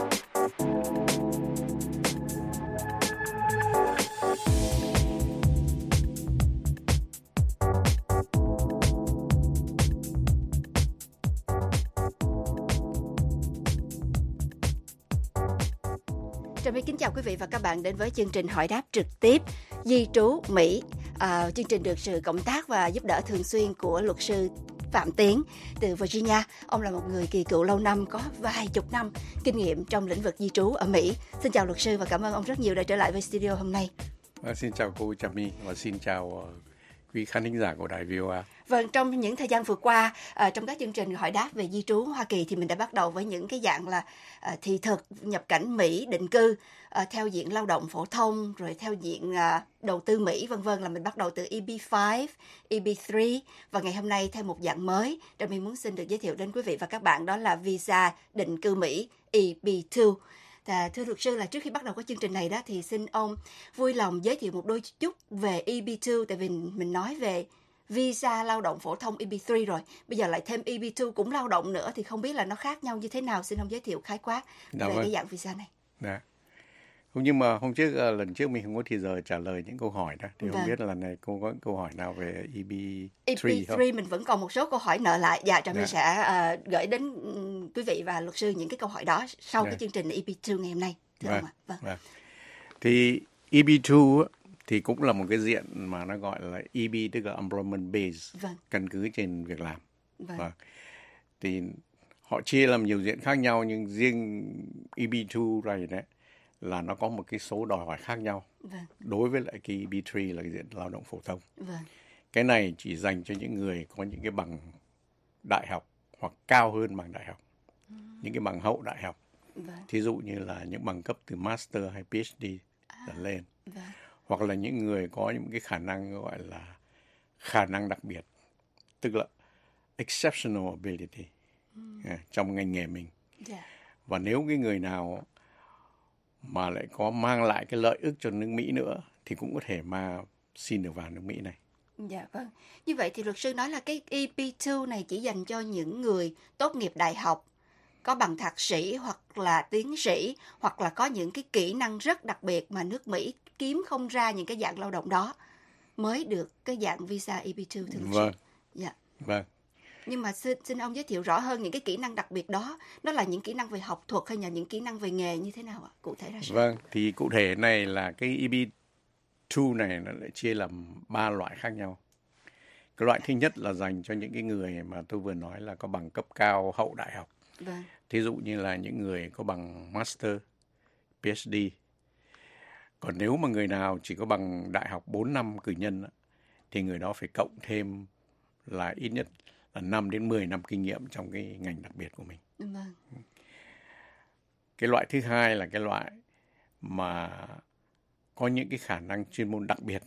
L: Trà My kính chào quý vị và các bạn đến với chương trình hỏi đáp trực tiếp di trú Mỹ. À, chương trình được sự cộng tác và giúp đỡ thường xuyên của luật sư Phạm Tiến từ Virginia. Ông là một người kỳ cựu lâu năm, có vài chục năm kinh nghiệm trong lĩnh vực di trú ở Mỹ. Xin chào luật sư và cảm ơn ông rất nhiều đã trở lại với studio hôm nay.
M: À, xin chào cô Trà My và xin chào uh, quý khán thính giả của đài vê o a.
L: Vâng, trong những thời gian vừa qua, uh, trong các chương trình hỏi đáp về di trú Hoa Kỳ thì mình đã bắt đầu với những cái dạng là uh, thị thực, nhập cảnh Mỹ, định cư, uh, theo diện lao động phổ thông, rồi theo diện uh, đầu tư Mỹ, vân vân, là mình bắt đầu từ E B năm, E B ba, và ngày hôm nay theo một dạng mới, Trà My muốn xin được giới thiệu đến quý vị và các bạn, đó là visa định cư Mỹ E B hai. À, thưa luật sư, là trước khi bắt đầu cái chương trình này đó thì xin ông vui lòng giới thiệu một đôi chút về E B hai, tại vì mình nói về visa lao động phổ thông E B ba rồi, bây giờ lại thêm E B hai cũng lao động nữa thì không biết là nó khác nhau như thế nào. Xin ông giới thiệu khái quát
M: Đã
L: về
M: vâng.
L: cái dạng visa này.
M: Đã. Không, nhưng mà hôm trước lần trước mình không có thì giờ trả lời những câu hỏi đó, thì vâng. không biết là lần này cô có câu hỏi nào về E B ba không?
L: E B ba mình vẫn còn một số câu hỏi nợ lại. Dạ, Trà My sẽ uh, gửi đến um, quý vị và luật sư những cái câu hỏi đó sau Đã. cái chương trình E B hai ngày hôm nay. Thưa vâng. ông ạ. Vâng. Vâng.
M: Thì E B hai thì cũng là một cái diện mà nó gọi là E B, tức là employment base, vâng. căn cứ trên việc làm. Vâng. Vâng. Thì họ chia làm nhiều diện khác nhau, nhưng riêng E B hai này đấy là nó có một cái số đòi hỏi khác nhau. Vâng. Đối với lại cái E B ba là cái diện lao động phổ thông. Vâng. Cái này chỉ dành cho những người có những cái bằng đại học hoặc cao hơn bằng đại học, ừ. những cái bằng hậu đại học. Vâng. Thí dụ như là những bằng cấp từ master hay PhD trở à, lên. Vâng. Hoặc là những người có những cái khả năng gọi là khả năng đặc biệt, tức là exceptional ability ừ. trong ngành nghề mình. Yeah. Và nếu cái người nào mà lại có mang lại cái lợi ích cho nước Mỹ nữa thì cũng có thể mà xin được vào nước Mỹ này.
L: Dạ vâng. Như vậy thì luật sư nói là cái E B hai này chỉ dành cho những người tốt nghiệp đại học, có bằng thạc sĩ hoặc là tiến sĩ, hoặc là có những cái kỹ năng rất đặc biệt mà nước Mỹ kiếm không ra những cái dạng lao động đó mới được cái dạng visa E B hai, thưa luật
M: vâng.
L: sư. Dạ.
M: Vâng.
L: Nhưng mà xin, xin ông giới thiệu rõ hơn những cái kỹ năng đặc biệt đó, nó là những kỹ năng về học thuật hay là những kỹ năng về nghề như thế nào ạ? Cụ thể ra sao?
M: Vâng, thì cụ thể này là cái E B hai này nó lại chia làm ba loại khác nhau. Cái loại thứ nhất là dành cho những cái người mà tôi vừa nói là có bằng cấp cao hậu đại học. Vâng. Thí dụ như là những người có bằng master, PhD. Còn nếu mà người nào chỉ có bằng đại học bốn năm cử nhân thì người đó phải cộng thêm là ít nhất là năm đến mười năm kinh nghiệm trong cái ngành đặc biệt của mình. Vâng. Cái loại thứ hai là cái loại mà có những cái khả năng chuyên môn đặc biệt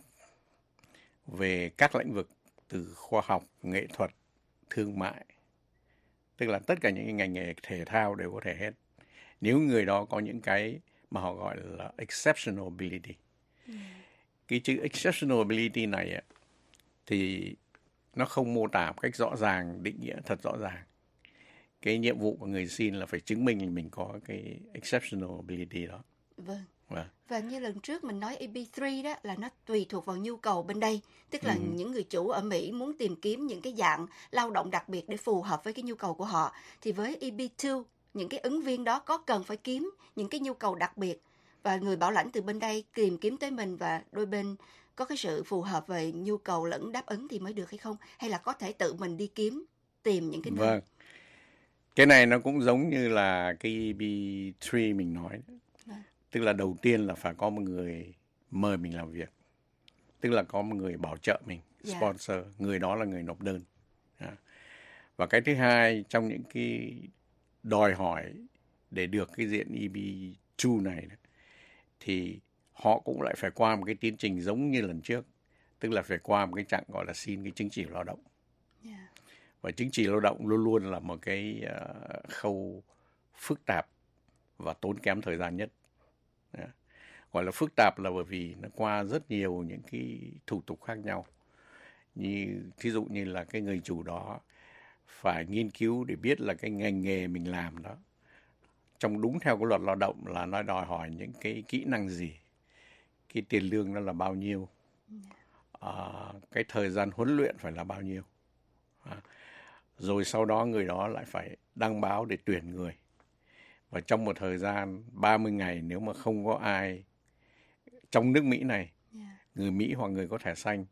M: về các lĩnh vực từ khoa học, nghệ thuật, thương mại. Tức là tất cả những cái ngành nghề thể thao đều có thể hết. Nếu người đó có những cái mà họ gọi là exceptional ability. Mm. Cái chữ exceptional ability này thì nó không mô tả một cách rõ ràng, định nghĩa thật rõ ràng. Cái nhiệm vụ của người xin là phải chứng minh là mình có cái exceptional ability đó.
L: Vâng. Vâng. Và như lần trước mình nói E B ba đó là nó tùy thuộc vào nhu cầu bên đây. Tức là ừ. những người chủ ở Mỹ muốn tìm kiếm những cái dạng lao động đặc biệt để phù hợp với cái nhu cầu của họ. Thì với E B hai, những cái ứng viên đó có cần phải kiếm những cái nhu cầu đặc biệt. Và người bảo lãnh từ bên đây tìm kiếm tới mình và đôi bên có cái sự phù hợp về nhu cầu lẫn đáp ứng thì mới được hay không? Hay là có thể tự mình đi kiếm, tìm những cái nơi?
M: Vâng. Cái này nó cũng giống như là cái E B ba mình nói. Vâng. Tức là đầu tiên là phải có một người mời mình làm việc. Tức là có một người bảo trợ mình, yeah. sponsor. Người đó là người nộp đơn. Và cái thứ hai, trong những cái đòi hỏi để được cái diện E B hai này, thì họ cũng lại phải qua một cái tiến trình giống như lần trước. Tức là phải qua một cái chặng gọi là xin cái chứng chỉ lao động. Yeah. Và chứng chỉ lao động luôn luôn là một cái uh, khâu phức tạp và tốn kém thời gian nhất. Yeah. Gọi là phức tạp là bởi vì nó qua rất nhiều những cái thủ tục khác nhau. Như thí dụ như là cái người chủ đó phải nghiên cứu để biết là cái ngành nghề mình làm đó trong đúng theo cái luật lao động là nó đòi hỏi những cái kỹ năng gì, cái tiền lương nó là bao nhiêu, à, cái thời gian huấn luyện phải là bao nhiêu, à, rồi sau đó người đó lại phải đăng báo để tuyển người. Và trong một thời gian ba mươi ngày nếu mà không có ai trong nước Mỹ này, người Mỹ hoặc người có thẻ xanh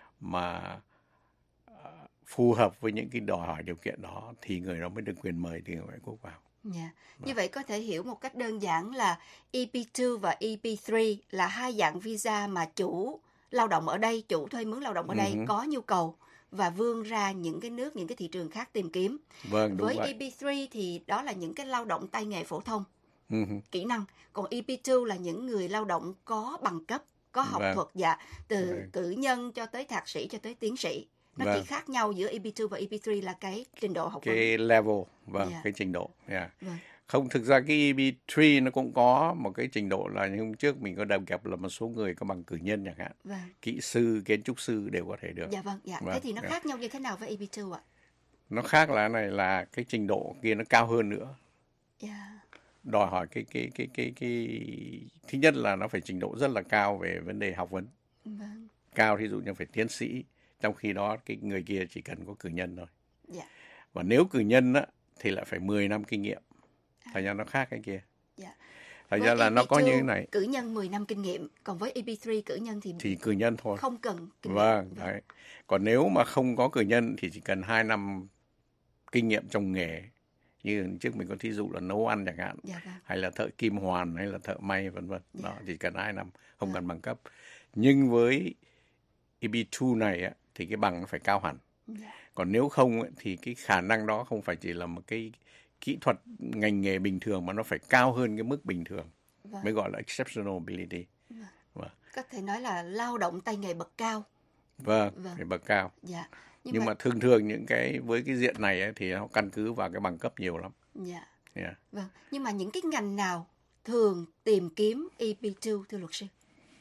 M: mà uh, phù hợp với những cái đòi hỏi điều kiện đó thì người đó mới được quyền mời từ ngoại quốc vào.
L: Yeah. Như vậy có thể hiểu một cách đơn giản là E B hai và E B ba là hai dạng visa mà chủ lao động ở đây, chủ thuê mướn lao động ở đây uh-huh. có nhu cầu và vươn ra những cái nước, những cái thị trường khác tìm kiếm.
M: Vâng, đúng
L: với
M: vậy.
L: E B ba thì đó là những cái lao động tay nghề phổ thông,
M: uh-huh.
L: kỹ năng. Còn E B hai là những người lao động có bằng cấp, có học vâng. thuật, dạ, từ vâng. cử nhân cho tới thạc sĩ cho tới tiến sĩ. Nó vâng. chỉ khác nhau giữa E B hai và E B ba là cái trình độ học vấn.
M: Cái level, vâng, yeah. cái trình độ. Yeah. Vâng. Không, thực ra cái E B ba nó cũng có một cái trình độ là như hôm trước mình có đề cập là một số người có bằng cử nhân chẳng hạn. Vâng. Kỹ sư, kiến trúc sư đều có thể được.
L: Dạ vâng, dạ. Vâng. Thế thì nó yeah. khác nhau như thế nào với E B hai ạ?
M: Nó khác là này là cái trình độ kia nó cao hơn nữa.
L: Yeah.
M: Đòi hỏi cái cái cái cái cái thứ nhất là nó phải trình độ rất là cao về vấn đề học vấn. Vâng. Cao, thí dụ như phải tiến sĩ, trong khi đó cái người kia chỉ cần có cử nhân thôi. Yeah. Và nếu cử nhân á thì lại phải mười năm kinh nghiệm. Thành ra nó khác cái kia. Yeah. Thành ra là E B hai, nó có như thế này.
L: Cử nhân mười năm kinh nghiệm, còn với E B ba cử nhân thì
M: thì cử nhân thôi.
L: Không cần kinh
M: vâng,
L: nghiệm.
M: Đấy. Còn nếu mà không có cử nhân thì chỉ cần hai năm kinh nghiệm trong nghề. Như trước mình có thí dụ là nấu ăn chẳng hạn, yeah, vâng. hay là thợ kim hoàn hay là thợ may vân vân. Yeah. Đó chỉ cần hai năm, không yeah. cần bằng cấp. Nhưng với E B hai này á thì cái bằng nó phải cao hẳn. Còn nếu không thì cái khả năng đó không phải chỉ là một cái kỹ thuật ngành nghề bình thường mà nó phải cao hơn cái mức bình thường, vâng. mới gọi là exceptional ability.
L: Vâng. Vâng. Có thể nói là lao động tay nghề bậc cao.
M: Vâng, vâng. phải bậc cao.
L: Dạ.
M: Nhưng, Nhưng mà... mà thường thường những cái với cái diện này ấy, thì nó căn cứ vào cái bằng cấp nhiều lắm.
L: Dạ.
M: Yeah.
L: Vâng. Nhưng mà những cái ngành nào thường tìm kiếm E B hai thưa luật sư?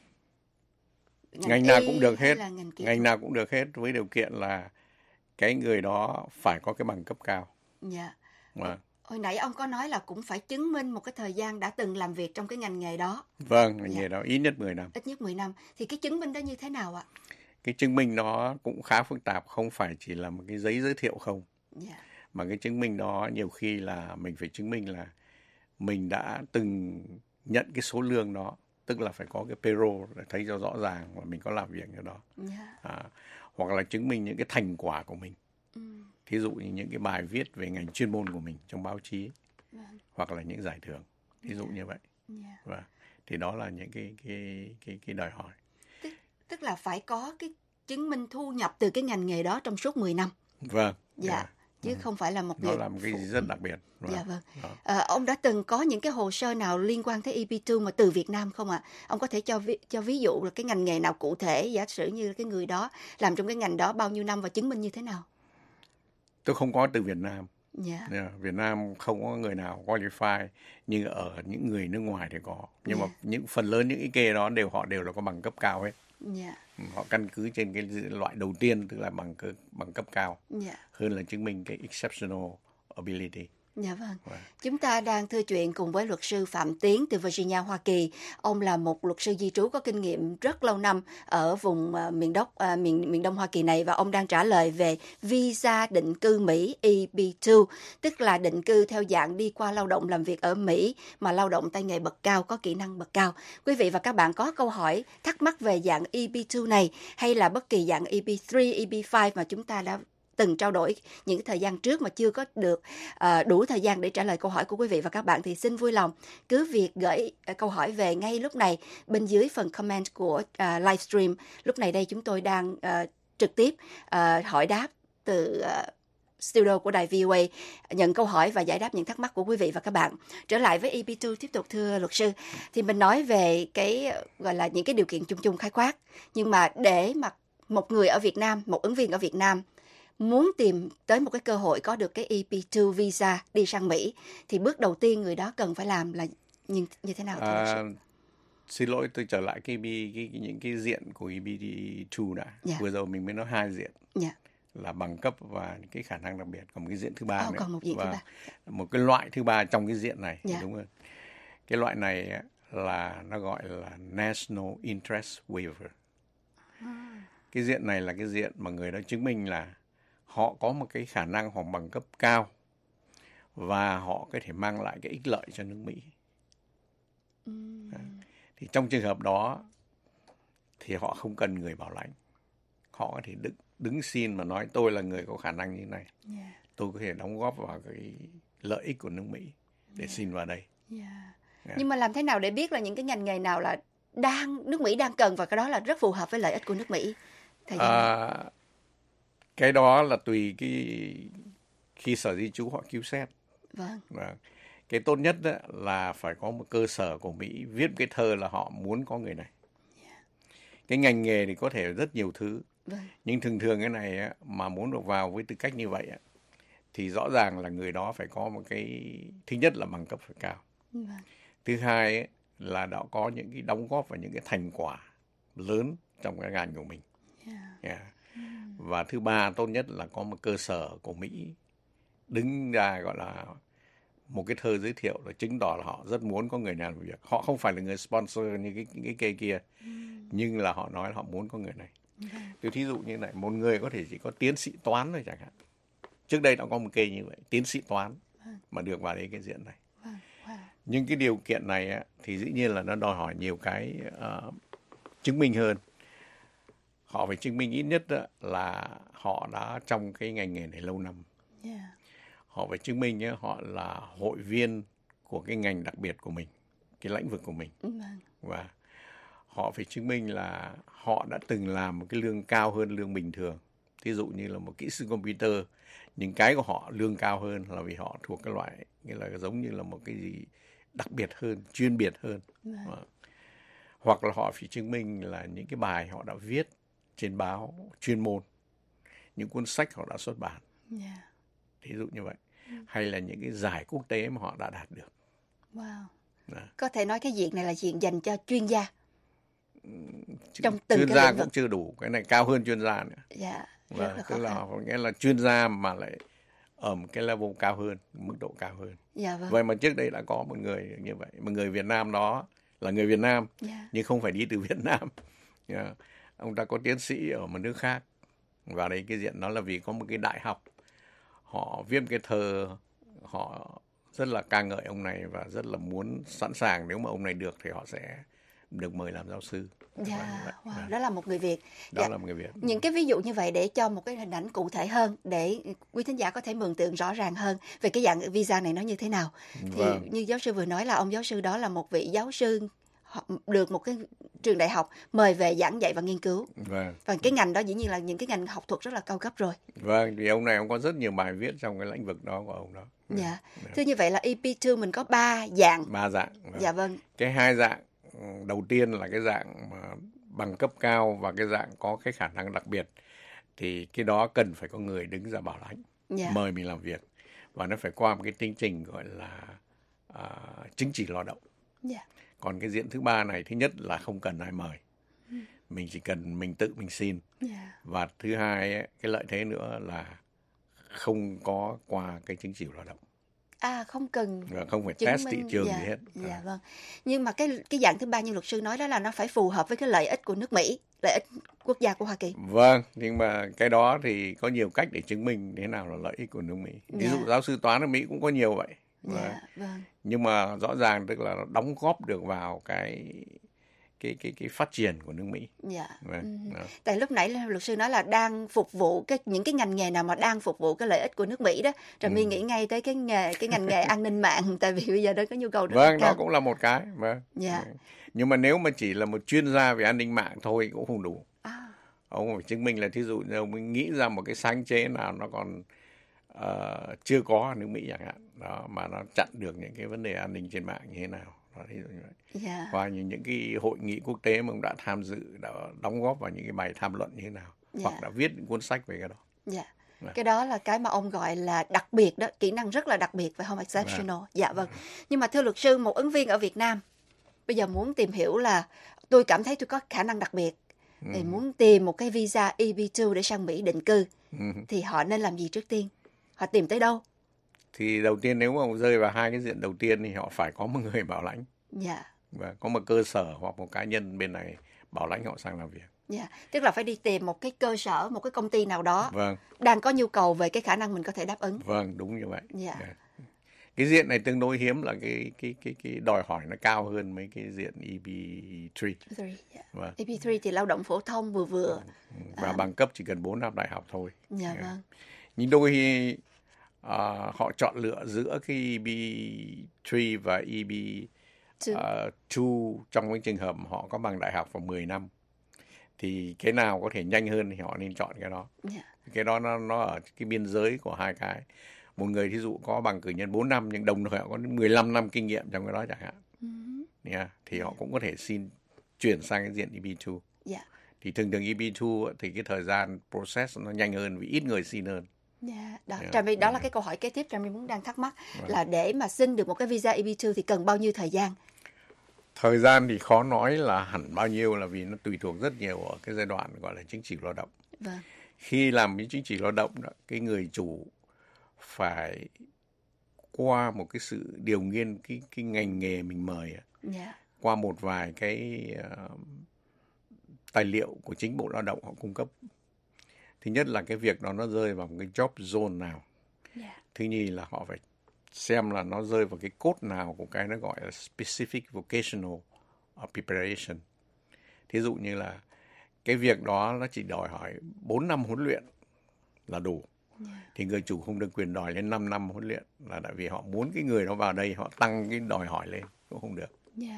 M: Ngành, ngành nào cũng được hết. Ngành, ngành nào cũng được hết với điều kiện là cái người đó phải có cái bằng cấp cao.
L: Dạ.
M: Vâng.
L: Hồi nãy ông có nói là cũng phải chứng minh một cái thời gian đã từng làm việc trong cái ngành nghề đó.
M: Vâng, ngành
L: dạ.
M: nghề đó ít nhất mười năm.
L: Ít nhất mười năm. Thì cái chứng minh đó như thế nào ạ?
M: Cái chứng minh đó cũng khá phức tạp, không phải chỉ là một cái giấy giới thiệu không.
L: Dạ.
M: Mà cái chứng minh đó nhiều khi là mình phải chứng minh là mình đã từng nhận cái số lương đó, tức là phải có cái payroll để thấy cho rõ ràng và mình có làm việc ở đó.
L: Dạ.
M: À, hoặc là chứng minh những cái thành quả của mình.
L: Ừ.
M: Thí dụ như những cái bài viết về ngành chuyên môn của mình trong báo chí,
L: vâng.
M: hoặc là những giải thưởng, thí dụ
L: yeah.
M: như vậy.
L: Yeah.
M: Và thì đó là những cái cái cái cái đòi hỏi.
L: Tức, tức là phải có cái chứng minh thu nhập từ cái ngành nghề đó trong suốt mười năm.
M: Vâng.
L: Dạ. Yeah. Chứ ừ. không phải là một
M: nó là một cái gì rất đặc biệt.
L: Vâng. Dạ vâng. À, ông đã từng có những cái hồ sơ nào liên quan tới E B hai mà từ Việt Nam không ạ? À? Ông có thể cho ví, cho ví dụ là cái ngành nghề nào cụ thể, giả sử như cái người đó làm trong cái ngành đó bao nhiêu năm và chứng minh như thế nào?
M: Tôi không có từ Việt Nam.
L: Yeah.
M: Yeah, Việt Nam không có người nào qualify, nhưng ở những người nước ngoài thì có. Nhưng yeah. mà những phần lớn những cái kê đó đều họ đều là có bằng cấp cao hết.
L: Yeah.
M: Họ căn cứ trên cái loại đầu tiên, tức là bằng cấp, bằng cấp cao,
L: yeah.
M: hơn là chứng minh cái exceptional ability.
L: Dạ vâng. Wow. Chúng ta đang thưa chuyện cùng với luật sư Phạm Tiến từ Virginia, Hoa Kỳ. Ông là một luật sư di trú có kinh nghiệm rất lâu năm ở vùng uh, miền Đông uh, miền miền Đông Hoa Kỳ này, và ông đang trả lời về visa định cư Mỹ E B hai, tức là định cư theo dạng đi qua lao động làm việc ở Mỹ mà lao động tay nghề bậc cao, có kỹ năng bậc cao. Quý vị và các bạn có câu hỏi thắc mắc về dạng E B hai này hay là bất kỳ dạng E B ba, E B năm mà chúng ta đã từng trao đổi những thời gian trước mà chưa có được uh, đủ thời gian để trả lời câu hỏi của quý vị và các bạn, thì xin vui lòng cứ việc gửi uh, câu hỏi về ngay lúc này bên dưới phần comment của uh, livestream. Lúc này đây chúng tôi đang uh, trực tiếp uh, hỏi đáp từ uh, studio của đài vê o a, nhận câu hỏi và giải đáp những thắc mắc của quý vị và các bạn. Trở lại với E B hai tiếp tục thưa luật sư, thì mình nói về cái gọi là những cái điều kiện chung chung khái quát, nhưng mà để mà một người ở Việt Nam, một ứng viên ở Việt Nam muốn tìm tới một cái cơ hội có được cái E B hai visa đi sang Mỹ, thì bước đầu tiên người đó cần phải làm là như, như thế nào?
M: À, xin lỗi, tôi trở lại cái, cái, cái những cái diện của E B hai đã. Yeah. Vừa rồi mình mới nói hai diện. Yeah. Là bằng cấp và cái khả năng đặc biệt, còn một cái diện thứ ba oh, nữa.
L: Còn một diện
M: và
L: thứ ba.
M: Một cái loại thứ ba trong cái diện này,
L: yeah.
M: đúng không? Cái loại này là nó gọi là National Interest Waiver.
L: À.
M: Cái diện này là cái diện mà người đó chứng minh là họ có một cái khả năng hoặc bằng cấp cao và họ có thể mang lại cái ích lợi cho nước Mỹ.
L: Mm.
M: Thì trong trường hợp đó thì họ không cần người bảo lãnh. Họ có thể đứng, đứng xin mà nói tôi là người có khả năng như thế này.
L: Yeah.
M: Tôi có thể đóng góp vào cái lợi ích của nước Mỹ để yeah. xin vào đây.
L: Yeah. Yeah. Nhưng mà làm thế nào để biết là những cái ngành nghề nào là đang nước Mỹ đang cần và cái đó là rất phù hợp với lợi ích của nước Mỹ?
M: À, cái đó là tùy cái khi sở di trú họ cứu xét.
L: Vâng.
M: Và cái tốt nhất là phải có một cơ sở của Mỹ viết cái thơ là họ muốn có người này. Yeah. Cái ngành nghề thì có thể rất nhiều thứ.
L: Vâng.
M: Nhưng thường thường cái này mà muốn được vào với tư cách như vậy thì rõ ràng là người đó phải có một cái, thứ nhất là bằng cấp phải cao.
L: Vâng.
M: Thứ hai là đã có những cái đóng góp và những cái thành quả lớn trong cái ngành của mình.
L: Yeah.
M: Yeah. Mm. Và thứ ba tốt nhất là có một cơ sở của Mỹ đứng ra gọi là một cái thơ giới thiệu là chứng tỏ là họ rất muốn có người nào làm việc. Họ không phải là người sponsor như cái cái cây kia, mm. nhưng là họ nói là họ muốn có người này. Okay. Tôi thí dụ như này, một người có thể chỉ có tiến sĩ toán thôi chẳng hạn. Trước đây nó có một cây như vậy, tiến sĩ toán wow. mà được vào đây cái diện này.
L: Wow. Wow.
M: Nhưng cái điều kiện này á, thì dĩ nhiên là nó đòi hỏi nhiều cái uh, chứng minh hơn. Họ phải chứng minh ít nhất là họ đã trong cái ngành nghề này lâu năm.
L: Yeah.
M: Họ phải chứng minh nhé, họ là hội viên của cái ngành đặc biệt của mình, cái lĩnh vực của mình.
L: Vâng.
M: Và họ phải chứng minh là họ đã từng làm một cái lương cao hơn lương bình thường. Ví dụ như là một kỹ sư computer, những cái của họ lương cao hơn là vì họ thuộc cái loại nghĩa là giống như là một cái gì đặc biệt hơn, chuyên biệt hơn. Vâng. Hoặc là họ phải chứng minh là những cái bài họ đã viết trên báo chuyên môn, những cuốn sách họ đã xuất bản. Yeah. Ví dụ như vậy. Mm. Hay là những cái giải quốc tế mà họ đã đạt được.
L: Wow. Đó. Có thể nói cái diện này là diện dành cho chuyên gia. Trong từng
M: chuyên gia cũng chưa đủ, cái này cao hơn chuyên gia nữa.
L: Dạ. Yeah.
M: Và tức là nghĩa là chuyên gia mà lại ở một cái level cao hơn, mức độ cao hơn.
L: Dạ vâng.
M: Vậy mà trước đây đã có một người như vậy, một người Việt Nam đó là người Việt Nam, yeah. nhưng không phải đi từ Việt Nam. Yeah. Ông ta có tiến sĩ ở một nước khác. Và đây cái diện đó là vì có một cái đại học, họ viết cái thơ, họ rất là ca ngợi ông này và rất là muốn sẵn sàng nếu mà ông này được thì họ sẽ được mời làm giáo sư.
L: Dạ, yeah, wow, đó là một người Việt.
M: Đó
L: dạ.
M: là một người Việt.
L: Những cái ví dụ như vậy để cho một cái hình ảnh cụ thể hơn, để quý thính giả có thể mường tượng rõ ràng hơn về cái dạng visa này nó như thế nào. Thì vâng. như giáo sư vừa nói là ông giáo sư đó là một vị giáo sư được một cái trường đại học mời về giảng dạy và nghiên cứu.
M: Vâng.
L: Và cái ngành đó dĩ nhiên là những cái ngành học thuật rất là cao cấp rồi.
M: Vâng, vì ông này ông có rất nhiều bài viết trong cái lĩnh vực đó của ông đó.
L: Dạ. Vâng. Thế như vậy là e pê hai mình có ba dạng.
M: Ba dạng. Vâng.
L: Dạ vâng.
M: Cái hai dạng đầu tiên là cái dạng mà bằng cấp cao và cái dạng có cái khả năng đặc biệt, thì cái đó cần phải có người đứng ra bảo lãnh, yeah. mời mình làm việc, và nó phải qua một cái chương trình gọi là uh, chứng chỉ lao động. Yeah. Còn cái diện thứ ba này, thứ nhất là không cần ai mời, mm. mình chỉ cần mình tự mình xin, yeah. và thứ hai cái lợi thế nữa là không có qua cái chứng chỉ lao động.
L: À, không cần
M: không phải test thị trường
L: dạ,
M: gì hết.
L: Dạ à. Vâng. Nhưng mà cái cái dạng thứ ba như luật sư nói đó là nó phải phù hợp với cái lợi ích của nước Mỹ, lợi ích quốc gia của Hoa Kỳ.
M: Vâng, nhưng mà cái đó thì có nhiều cách để chứng minh thế nào là lợi ích của nước Mỹ. Ví dạ. dụ giáo sư toán ở Mỹ cũng có nhiều vậy.
L: Dạ, vâng.
M: Nhưng mà rõ ràng tức là nó đóng góp được vào cái cái cái cái phát triển của nước Mỹ.
L: Dạ.
M: Vâng.
L: Ừ. Tại lúc nãy luật sư nói là đang phục vụ cái những cái ngành nghề nào mà đang phục vụ cái lợi ích của nước Mỹ đó, rồi mi ừ. nghĩ ngay tới cái nghề cái ngành nghề an ninh mạng, tại vì bây giờ đó có nhu cầu rất
M: vâng,
L: là cao.
M: Đó cũng là một cái. Vâng.
L: Dạ.
M: Nhưng mà nếu mà chỉ là một chuyên gia về an ninh mạng thôi cũng không đủ.
L: À.
M: Ông phải chứng minh là thí dụ như ông mới nghĩ ra một cái sáng chế nào nó còn uh, chưa có ở nước Mỹ chẳng hạn, đó mà nó chặn được những cái vấn đề an ninh trên mạng như thế nào. Ví dụ như vậy. Yeah. Và những, những cái hội nghị quốc tế mà ông đã tham dự, đã đóng góp vào những cái bài tham luận như thế nào, yeah. hoặc đã viết những cuốn sách về cái đó.
L: Yeah. Yeah. Cái đó là cái mà ông gọi là đặc biệt đó, kỹ năng rất là đặc biệt, phải không? Exceptional. Yeah. Dạ vâng. Yeah. Nhưng mà thưa luật sư, một ứng viên ở Việt Nam bây giờ muốn tìm hiểu là tôi cảm thấy tôi có khả năng đặc biệt, mm. thì muốn tìm một cái visa e pê hai để sang Mỹ định cư, mm. thì họ nên làm gì trước tiên? Họ tìm tới đâu?
M: Thì đầu tiên nếu mà ông rơi vào hai cái diện đầu tiên thì họ phải có một người bảo lãnh.
L: Dạ.
M: Và có một cơ sở hoặc một cá nhân bên này bảo lãnh họ sang làm việc.
L: Dạ. Tức là phải đi tìm một cái cơ sở, một cái công ty nào đó,
M: vâng.
L: đang có nhu cầu về cái khả năng mình có thể đáp ứng.
M: Vâng, đúng như vậy.
L: Dạ.
M: Yeah. Cái diện này tương đối hiếm là cái cái cái cái đòi hỏi nó cao hơn mấy cái diện e pê ba.
L: Yeah. Vâng. e pê ba thì lao động phổ thông vừa vừa.
M: Và à. bằng cấp chỉ cần bốn năm đại học thôi.
L: Dạ yeah. vâng.
M: Nhưng đôi khi uh, họ chọn lựa giữa cái e pê ba và e pê hai trong cái trường hợp họ có bằng đại học vào mười năm. Thì cái nào có thể nhanh hơn thì họ nên chọn cái đó. Yeah. Cái đó nó, nó ở cái biên giới của hai cái. Một người thí dụ có bằng cử nhân bốn năm nhưng đồng thời họ có mười lăm năm kinh nghiệm trong cái đó chẳng hạn. Mm-hmm. Yeah. Thì yeah. họ cũng có thể xin chuyển sang cái diện e pê hai.
L: Yeah.
M: Thì thường thường e pê hai thì cái thời gian process nó nhanh hơn vì ít người xin hơn.
L: Yeah, đó, yeah. Trà My, đó yeah. là cái câu hỏi kế tiếp Trà My muốn đang thắc mắc, right. là để mà xin được một cái visa e pê hai thì cần bao nhiêu thời gian?
M: Thời gian thì khó nói là hẳn bao nhiêu, là vì nó tùy thuộc rất nhiều ở cái giai đoạn gọi là chứng chỉ lao động.
L: Vâng.
M: Khi làm cái chứng chỉ lao động đó, cái người chủ phải qua một cái sự điều nghiên cái cái ngành nghề mình mời, yeah. qua một vài cái uh, tài liệu của chính Bộ Lao động họ cung cấp. Thứ nhất là cái việc đó nó rơi vào một cái job zone nào. Yeah. Thứ nhì là họ phải xem là nó rơi vào cái cốt nào của cái nó gọi là specific vocational preparation. Thí dụ như là cái việc đó nó chỉ đòi hỏi bốn năm huấn luyện là đủ. Yeah. Thì người chủ không được quyền đòi lên năm năm huấn luyện, là tại vì họ muốn cái người đó vào đây họ tăng cái đòi hỏi lên cũng không được.
L: Yeah.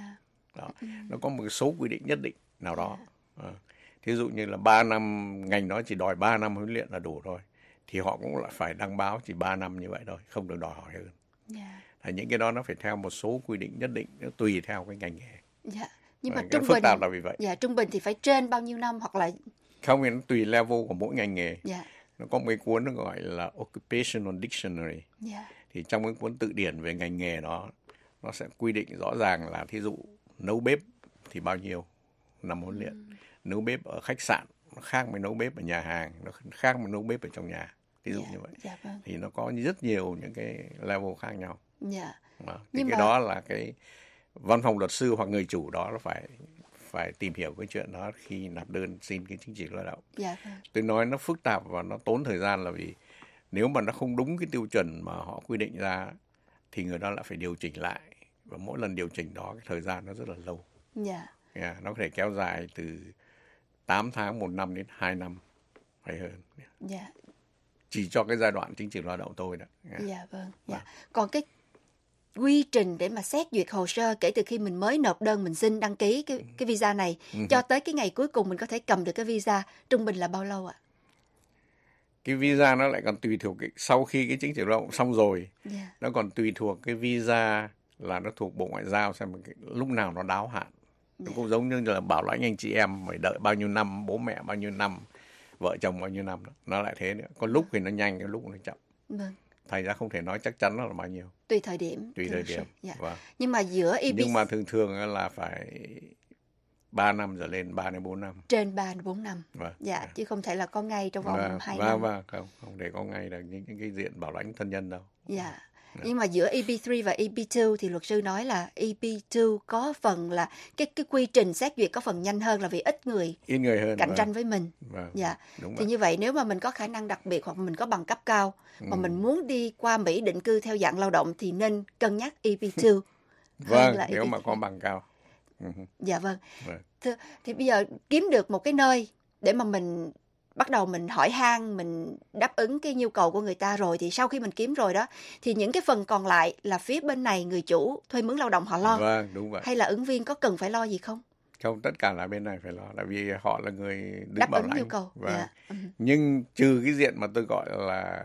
M: Đó. Nó có một số quy định nhất định nào đó. À. Thí dụ như là ba năm, ngành đó chỉ đòi ba năm huấn luyện là đủ rồi. Thì họ cũng lại phải đăng báo chỉ ba năm như vậy thôi, không được đòi hỏi hơn. Yeah. Những cái đó nó phải theo một số quy định nhất định, nó tùy theo cái ngành nghề.
L: Yeah. Nhưng mà
M: cái
L: trung
M: phức
L: bình
M: tạp là vì vậy.
L: Dạ, trung bình thì phải trên bao nhiêu năm hoặc là
M: không, thì nó tùy level của mỗi ngành nghề.
L: Yeah.
M: Nó có một cái cuốn nó gọi là Occupational Dictionary.
L: Yeah.
M: Thì trong cái cuốn tự điển về ngành nghề đó, nó sẽ quy định rõ ràng là thí dụ nấu bếp thì bao nhiêu năm huấn luyện. Mm. Nấu bếp ở khách sạn nó khác với nấu bếp ở nhà hàng, nó khác với nấu bếp ở trong nhà. Ví dụ yeah, như vậy. Yeah, vâng. Thì nó có rất nhiều những cái level khác nhau.
L: Yeah.
M: Đó. Thì nhưng cái mà... đó là cái văn phòng luật sư hoặc người chủ đó nó phải phải tìm hiểu cái chuyện đó khi nộp đơn xin cái chứng chỉ lao động.
L: Yeah, vâng.
M: Tôi nói nó phức tạp và nó tốn thời gian là vì nếu mà nó không đúng cái tiêu chuẩn mà họ quy định ra thì người đó lại phải điều chỉnh lại, và mỗi lần điều chỉnh đó cái thời gian nó rất là lâu.
L: Yeah.
M: Yeah, nó có thể kéo dài từ tám tháng, một năm đến hai năm hay hơn.
L: Yeah.
M: Chỉ cho cái giai đoạn chứng chỉ lao động thôi đó.
L: Yeah. Yeah, vâng. Yeah. Còn cái quy trình để mà xét duyệt hồ sơ kể từ khi mình mới nộp đơn mình xin đăng ký cái cái visa này uh-huh. cho tới cái ngày cuối cùng mình có thể cầm được cái visa, trung bình là bao lâu ạ?
M: Cái visa nó lại còn tùy thuộc cái, sau khi cái chứng chỉ lao động xong rồi,
L: yeah.
M: nó còn tùy thuộc cái visa là nó thuộc Bộ Ngoại giao xem cái, lúc nào nó đáo hạn. Nó yeah. cũng giống như là bảo lãnh anh chị em phải đợi bao nhiêu năm, bố mẹ bao nhiêu năm, vợ chồng bao nhiêu năm đó. Nó lại thế nữa. Có lúc thì nó nhanh, có lúc nó chậm.
L: Vâng.
M: Thành ra không thể nói chắc chắn nó là bao nhiêu.
L: Tùy thời điểm.
M: Tùy thời điểm.
L: Dạ.
M: Vâng.
L: Nhưng mà giữa e bê xê...
M: Nhưng mà thường thường là phải ba năm trở lên, ba đến bốn năm.
L: Trên ba đến bốn năm.
M: Vâng.
L: Dạ, yeah. Chứ không thể là có ngay trong vòng
M: vâng.
L: hai
M: vâng,
L: năm.
M: Vâng, không, không thể có ngay được những, những cái diện bảo lãnh thân nhân đâu.
L: Dạ. Yeah. Nhưng mà giữa e bê ba và e bê hai thì luật sư nói là e bê hai có phần là cái cái quy trình xét duyệt có phần nhanh hơn là vì ít người,
M: ít người hơn
L: cạnh
M: vâng.
L: tranh với mình.
M: Vâng.
L: Dạ.
M: Đúng
L: thì
M: vậy.
L: Như vậy nếu mà mình có khả năng đặc biệt hoặc mình có bằng cấp cao
M: ừ.
L: mà mình muốn đi qua Mỹ định cư theo dạng lao động thì nên cân nhắc e bê hai.
M: Vâng, nếu mà có bằng cao.
L: Dạ vâng. vâng. Thì, thì bây giờ kiếm được một cái nơi để mà mình bắt đầu mình hỏi han, mình đáp ứng cái nhu cầu của người ta rồi, thì sau khi mình kiếm rồi đó thì những cái phần còn lại là phía bên này người chủ thuê mướn lao động họ lo.
M: Vâng, đúng vậy.
L: Hay là ứng viên có cần phải lo gì không?
M: Không, tất cả là bên này phải lo, tại vì họ là người đứng
L: đáp
M: bảo
L: ứng
M: lãnh.
L: nhu cầu.
M: Vâng.
L: Dạ. Ừ.
M: Nhưng trừ cái diện mà tôi gọi là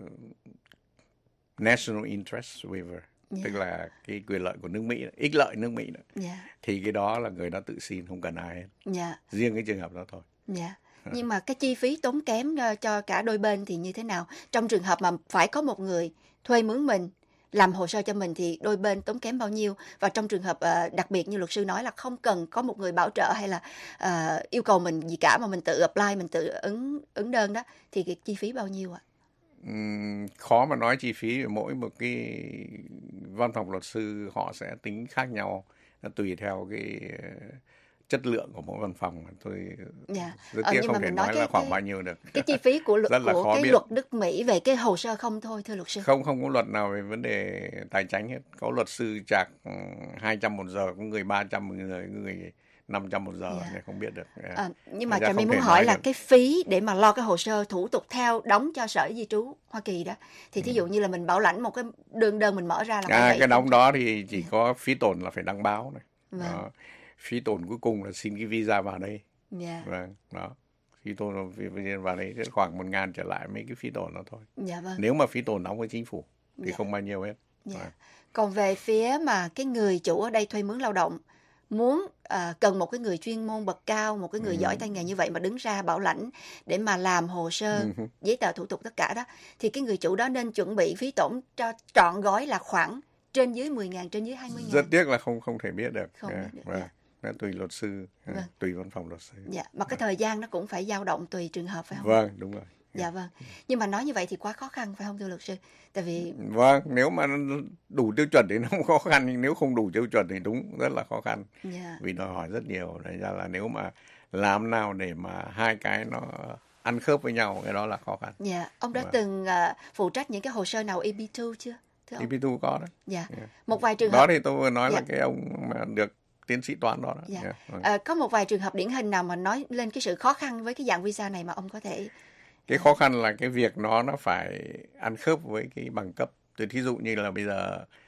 M: National Interest Waiver, yeah. tức là cái quyền lợi của nước Mỹ, ích lợi nước Mỹ đó.
L: Yeah.
M: Thì cái đó là người đó tự xin, không cần ai hết.
L: Yeah.
M: Riêng cái trường hợp đó thôi.
L: Yeah. Nhưng mà cái chi phí tốn kém cho cả đôi bên thì như thế nào? Trong trường hợp mà phải có một người thuê mướn mình làm hồ sơ cho mình thì đôi bên tốn kém bao nhiêu? Và trong trường hợp uh, đặc biệt như luật sư nói là không cần có một người bảo trợ hay là uh, yêu cầu mình gì cả mà mình tự apply, mình tự ứng ứng đơn đó, thì cái chi phí bao nhiêu ạ?
M: Uhm, khó mà nói chi phí, mỗi một cái văn phòng luật sư họ sẽ tính khác nhau, nó tùy theo cái chất lượng của mỗi văn phòng. Tôi
L: yeah.
M: rất tiếc ờ, không thể nói, nói cái, là khoảng cái, bao nhiêu được.
L: Cái chi phí của luật của cái
M: biết.
L: luật nước Mỹ về cái hồ sơ không thôi, thưa luật sư.
M: Không, không có luật nào về vấn đề tài chính hết. Có luật sư chạc hai trăm một giờ, có người ba trăm một người, người năm trăm một giờ, yeah. này không biết được. Yeah.
L: À, nhưng mà Trà My muốn hỏi là được. Cái phí để mà lo cái hồ sơ thủ tục theo đóng cho Sở Di trú Hoa Kỳ đó, thì thí dụ ừ. như là mình bảo lãnh một cái đơn đơn mình mở ra là
M: à, cái đóng đó thì chỉ yeah. có phí tổn là phải đăng báo này.
L: Vâng.
M: Đó. Phí tổn cuối cùng là xin cái visa vào đây.
L: Yeah.
M: Vâng, đó. Phí tổn vào đây khoảng một ngàn trở lại mấy cái phí tổn đó thôi.
L: Dạ vâng.
M: Nếu mà phí tổn đóng với chính phủ thì
L: dạ.
M: không bao nhiêu hết.
L: Dạ.
M: Vâng.
L: Còn về phía mà cái người chủ ở đây thuê mướn lao động muốn uh, cần một cái người chuyên môn bậc cao, một cái người ừ. giỏi tay nghề như vậy mà đứng ra bảo lãnh để mà làm hồ sơ, ừ. giấy tờ thủ tục tất cả đó, thì cái người chủ đó nên chuẩn bị phí tổn cho trọn gói là khoảng trên dưới mười ngàn, trên dưới hai mươi ngàn.
M: Rất tiếc là không không thể biết được.
L: Không
M: yeah.
L: biết được.
M: Vâng.
L: Yeah.
M: Nó tùy luật sư, vâng. tùy văn phòng luật sư.
L: Dạ, mà cái thời gian nó cũng phải dao động tùy trường hợp phải không?
M: Vâng, đúng rồi.
L: Dạ vâng. Nhưng mà nói như vậy thì quá khó khăn phải không thưa luật sư? Tại vì
M: vâng, nếu mà đủ tiêu chuẩn thì nó không khó khăn, nhưng nếu không đủ tiêu chuẩn thì đúng rất là khó khăn.
L: Yeah.
M: Vì đòi hỏi rất nhiều. Thành ra là nếu mà làm nào để mà hai cái nó ăn khớp với nhau, cái đó là khó khăn.
L: Dạ, yeah. Ông đã vâng. từng uh, phụ trách những cái hồ sơ nào e bê hai chưa? Thưa ông?
M: e bê hai có đó.
L: Dạ.
M: Yeah.
L: Một vài trường
M: đó
L: hợp.
M: Đó thì tôi vừa nói yeah. là cái ông mà được tiến sĩ toán đó. đó.
L: Dạ.
M: Yeah.
L: À, có một vài trường hợp điển hình nào mà nói lên cái sự khó khăn với cái dạng visa này mà ông có thể...
M: Cái khó khăn là cái việc nó nó phải ăn khớp với cái bằng cấp. Từ thí dụ như là bây giờ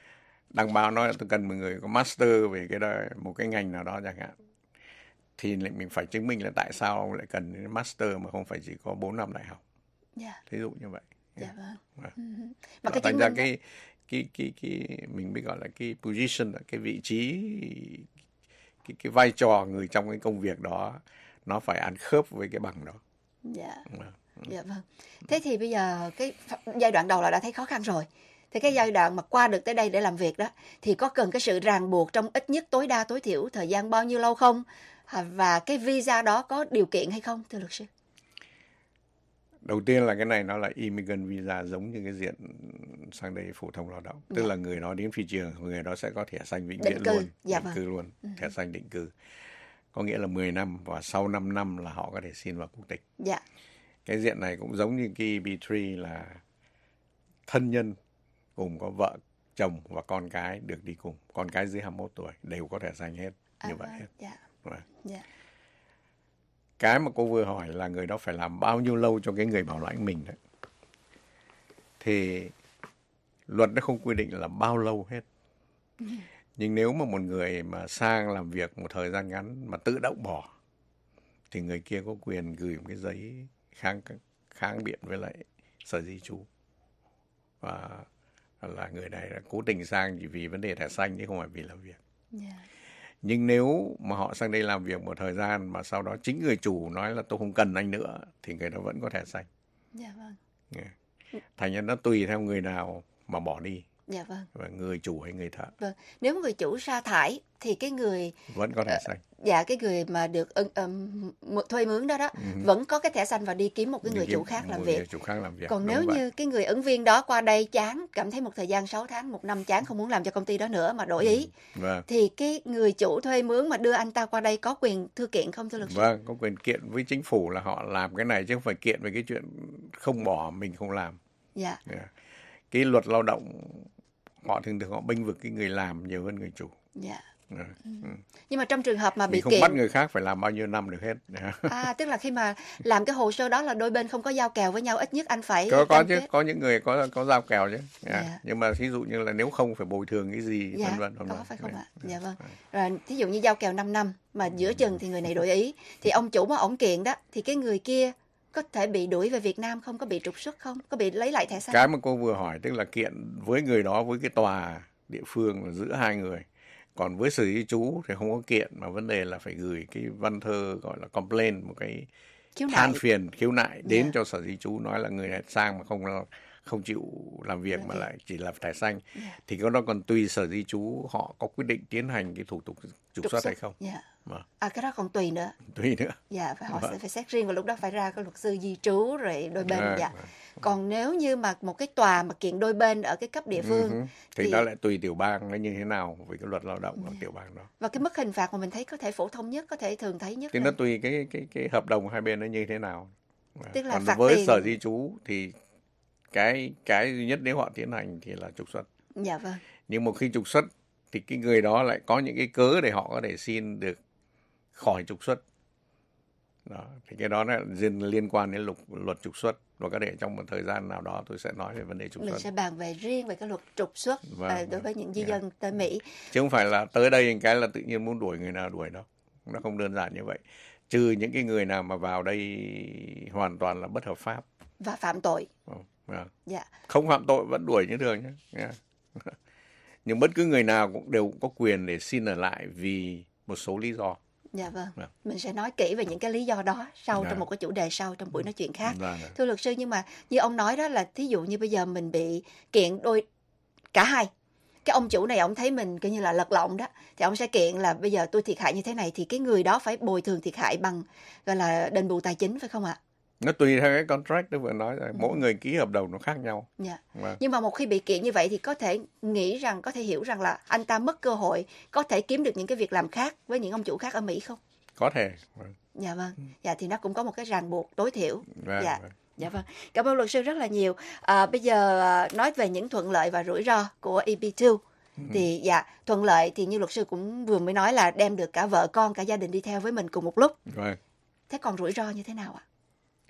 M: đăng báo nói là tôi cần một người có master về cái đó, một cái ngành nào đó chẳng hạn, thì mình phải chứng minh là tại sao ông lại cần master mà không phải chỉ có bốn năm đại học.
L: Yeah.
M: Thí dụ như vậy.
L: Dạ vâng.
M: Vâng.
L: Uh-huh. Mà
M: Đó,
L: cái
M: thành ra
L: minh
M: cái, cái cái cái mình mới gọi là cái position, cái vị trí, cái cái vai trò người trong cái công việc đó nó phải ăn khớp với cái bằng đó.
L: Dạ.
M: Vâng.
L: Dạ vâng. Thế thì bây giờ cái giai đoạn đầu là đã thấy khó khăn rồi. Thì cái giai đoạn mà qua được tới đây để làm việc đó thì có cần cái sự ràng buộc trong ít nhất tối đa tối thiểu thời gian bao nhiêu lâu không? Và cái visa đó có điều kiện hay không, thưa luật sư?
M: Đầu tiên là cái này nó là immigrant visa, giống như cái diện sang đây phổ thông lao động. Tức
L: Dạ.
M: là người đó đến phi trường, người đó sẽ có thẻ xanh vĩnh
L: Định
M: viễn
L: cư.
M: luôn.
L: Dạ
M: định
L: vâng.
M: cư luôn,
L: Ừ.
M: thẻ xanh định cư. Có nghĩa là mười năm và sau năm năm là họ có thể xin vào quốc tịch.
L: Dạ.
M: Cái diện này cũng giống như cái E B ba là thân nhân cùng có vợ, chồng và con cái được đi cùng. Con cái dưới hai mươi mốt tuổi đều có thẻ xanh hết,
L: À,
M: như vậy
L: vâng.
M: hết.
L: Dạ.
M: Vâng.
L: Dạ.
M: Cái mà cô vừa hỏi là người đó phải làm bao nhiêu lâu cho cái người bảo lãnh mình đấy. Thì luật nó không quy định là bao lâu hết. Nhưng nếu mà một người mà sang làm việc một thời gian ngắn mà tự động bỏ, thì người kia có quyền gửi một cái giấy kháng kháng biện với lại sở di trú. Và là người này đã cố tình sang chỉ vì vấn đề thẻ xanh chứ không phải vì làm việc.
L: Dạ.
M: Nhưng nếu mà họ sang đây làm việc một thời gian mà sau đó chính người chủ nói là tôi không cần anh nữa, thì người đó vẫn có thẻ xanh.
L: Dạ vâng.
M: Thành ra nó tùy theo người nào mà bỏ đi.
L: Dạ vâng.
M: Và người chủ hay người thợ.
L: Vâng. Nếu người chủ sa thải thì cái người
M: vẫn có thẻ xanh.
L: Dạ, cái người mà được um, um, thuê mướn đó đó
M: Ừ.
L: vẫn có cái thẻ xanh và đi kiếm một cái
M: Đi
L: người
M: kiếm
L: chủ khác
M: một
L: làm
M: người
L: việc.
M: chủ khác làm việc.
L: Còn
M: Đúng
L: nếu
M: vậy.
L: như cái người ứng viên đó qua đây chán, cảm thấy một thời gian sáu tháng, một năm chán, không muốn làm cho công ty đó nữa mà đổi ý,
M: Vâng.
L: thì cái người chủ thuê mướn mà đưa anh ta qua đây có quyền thư kiện không, thưa luật sư?
M: Vâng, có quyền kiện với chính phủ là họ làm cái này chứ không phải kiện về cái chuyện không bỏ mình không làm.
L: Dạ.
M: Yeah. Cái luật lao động họ thường thường họ bênh vực cái người làm nhiều hơn người chủ.
L: Dạ.
M: Yeah.
L: Ừ.
M: Ừ.
L: Nhưng mà trong trường hợp mà bị
M: Mình không
L: kiện,
M: bắt người khác phải làm bao nhiêu năm được hết.
L: à, tức là khi mà làm cái hồ sơ đó là đôi bên không có giao kèo với nhau, ít nhất anh phải
M: có có
L: cam
M: chứ,
L: kết.
M: có những người có có giao kèo chứ. Yeah.
L: Dạ.
M: Nhưng mà ví dụ như là nếu không phải bồi thường cái gì,
L: Dạ,
M: vân vân vân
L: có
M: vân.
L: phải không
M: Yeah.
L: ạ? Dạ vâng. Rồi thí dụ như giao kèo năm năm mà giữa chừng thì người này đổi ý, thì ông chủ mà ổng kiện đó thì cái người kia có thể bị đuổi về Việt Nam không, có bị trục xuất không, có bị lấy lại thẻ xanh?
M: Cái mà cô vừa hỏi tức là kiện với người đó với cái tòa địa phương là giữa hai người. Còn với sở di trú thì không có kiện, mà vấn đề là phải gửi cái văn thơ gọi là complaint, một cái
L: Khiếu
M: than
L: nại.
M: phiền khiếu nại đến
L: Dạ.
M: cho sở di trú, nói là người này sang mà không không chịu làm việc
L: Làm
M: mà
L: việc.
M: lại chỉ là thẻ xanh.
L: Dạ.
M: Thì cái đó còn tùy sở di trú họ có quyết định tiến hành cái thủ tục trục xuất hay không.
L: Dạ.
M: Vâng.
L: À, cái đó còn tùy nữa.
M: Tùy nữa.
L: Dạ, phải họ
M: Vâng.
L: sẽ phải xét riêng và lúc đó phải ra cái luật sư di trú rồi đôi bên.
M: Vâng,
L: Dạ.
M: vâng.
L: Còn nếu như mà một cái tòa mà kiện đôi bên ở cái cấp địa phương,
M: Ừ, thì,
L: thì-
M: nó lại tùy tiểu bang nó như thế nào với cái luật lao động của tiểu bang đó.
L: và cái mức hình phạt mà mình thấy có thể phổ thông nhất, có thể thường thấy nhất
M: Thì
L: là-
M: nó tùy cái cái cái hợp đồng hai bên nó như thế nào.
L: Tức là
M: Còn
L: phạt
M: với
L: tiền.
M: sở di trú thì cái cái duy nhất nếu họ tiến hành thì là trục xuất.
L: Dạ vâng.
M: Nhưng một khi trục xuất thì cái người đó lại có những cái cớ để họ có thể xin được khỏi trục xuất. Đó, thì cái đó là liên, liên quan đến luật, luật trục xuất, và có thể trong một thời gian nào đó tôi sẽ nói về vấn đề trục
L: Mình
M: xuất.
L: sẽ bàn về riêng về cái luật trục xuất
M: Vâng,
L: ờ, đối với những di dân tới Mỹ.
M: Chứ không phải là tới đây cái là tự nhiên muốn đuổi người nào đuổi đâu. Nó không đơn giản như vậy. Trừ những cái người nào mà vào đây hoàn toàn là bất hợp pháp.
L: Và phạm tội.
M: Vâng, vâng.
L: Dạ.
M: Không phạm tội vẫn đuổi như thường nhé. Nha. Nhưng bất cứ người nào cũng đều có quyền để xin ở lại vì một số lý do.
L: Dạ vâng.
M: Vâng.
L: Mình sẽ nói kỹ về những cái lý do đó sau
M: Dạ.
L: trong một cái chủ đề sau trong buổi nói chuyện khác.
M: Vâng.
L: Thưa luật sư, nhưng mà như ông nói đó là thí dụ như bây giờ mình bị kiện đôi cả hai. Cái ông chủ này ông thấy mình coi như là lật lọng đó, thì ông sẽ kiện là bây giờ tôi thiệt hại như thế này thì cái người đó phải bồi thường thiệt hại bằng gọi là đền bù tài chính, phải không ạ?
M: Nó tùy theo cái contract tôi vừa nói rồi. Mỗi người ký hợp đồng nó khác nhau.
L: Dạ.
M: Vâng.
L: Nhưng mà một khi bị kiện như vậy thì có thể nghĩ rằng, có thể hiểu rằng là anh ta mất cơ hội có thể kiếm được những cái việc làm khác với những ông chủ khác ở Mỹ không?
M: Có thể. Vâng.
L: Dạ vâng. Dạ thì nó cũng có một cái ràng buộc tối thiểu.
M: Vâng,
L: Dạ.
M: vâng.
L: Dạ vâng. Cảm ơn luật sư rất là nhiều. À, bây giờ à, nói về những thuận lợi và rủi ro của E B hai. Thì dạ, thuận lợi thì như luật sư cũng vừa mới nói là đem được cả vợ con, cả gia đình đi theo với mình cùng một lúc.
M: Vâng.
L: Thế còn rủi ro như thế nào ạ?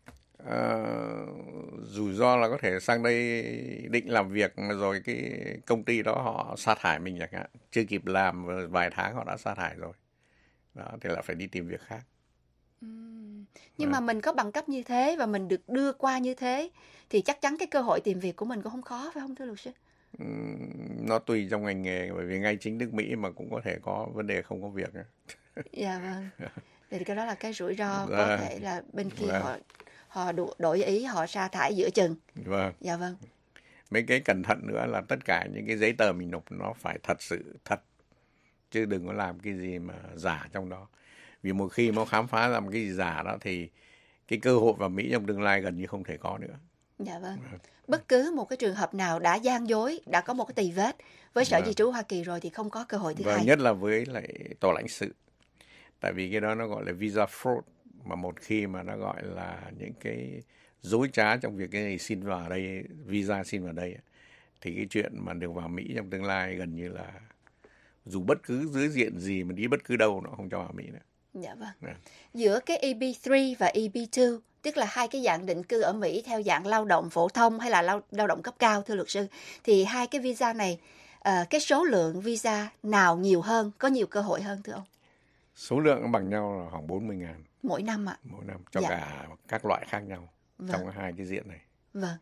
M: uh, rủi ro là có thể sang đây định làm việc rồi cái công ty đó họ sa thải mình chẳng hạn, chưa kịp làm vài tháng họ đã sa thải rồi, đó thì là phải đi tìm việc khác.
L: Uhm. Nhưng à. mà mình có bằng cấp như thế và mình được đưa qua như thế thì chắc chắn cái cơ hội tìm việc của mình cũng không khó, phải không thưa luật sư?
M: Uhm, nó tùy trong ngành nghề, bởi vì ngay chính nước Mỹ mà cũng có thể có vấn đề không có việc.
L: Dạ vâng. Thì cái đó là cái rủi ro,
M: vâng.
L: có thể là bên kia
M: vâng.
L: họ họ đổi ý, họ sa thải giữa chừng.
M: Vâng.
L: Dạ vâng.
M: Mấy cái cẩn thận nữa là tất cả những cái giấy tờ mình nộp nó phải thật sự thật, chứ đừng có làm cái gì mà giả trong đó. Vì một khi nó khám phá ra một cái gì giả đó thì cái cơ hội vào Mỹ trong tương lai gần như không thể có nữa.
L: Dạ vâng. vâng. Bất cứ một cái trường hợp nào đã gian dối, đã có một cái tì vết với Sở vâng. Di trú Hoa Kỳ rồi thì không có cơ hội thứ
M: vâng,
L: hai.
M: Nhất là với lại tòa lãnh sự. Tại vì cái đó nó gọi là visa fraud, mà một khi mà nó gọi là những cái dối trá trong việc cái này xin vào đây, visa xin vào đây, thì cái chuyện mà được vào Mỹ trong tương lai gần như là dù bất cứ dưới diện gì mà đi bất cứ đâu nó không cho vào Mỹ nữa.
L: Dạ vâng. Yeah. Giữa cái E B ba và E B hai, tức là hai cái dạng định cư ở Mỹ theo dạng lao động phổ thông hay là lao, lao động cấp cao, thưa luật sư, thì hai cái visa này, uh, cái số lượng visa nào nhiều hơn, có nhiều cơ hội hơn thưa ông?
M: Số lượng bằng nhau là khoảng bốn mươi ngàn.
L: Mỗi năm ạ?
M: Mỗi năm, cho dạ. cả các loại khác nhau vâng. trong hai cái diện này.
L: Vâng.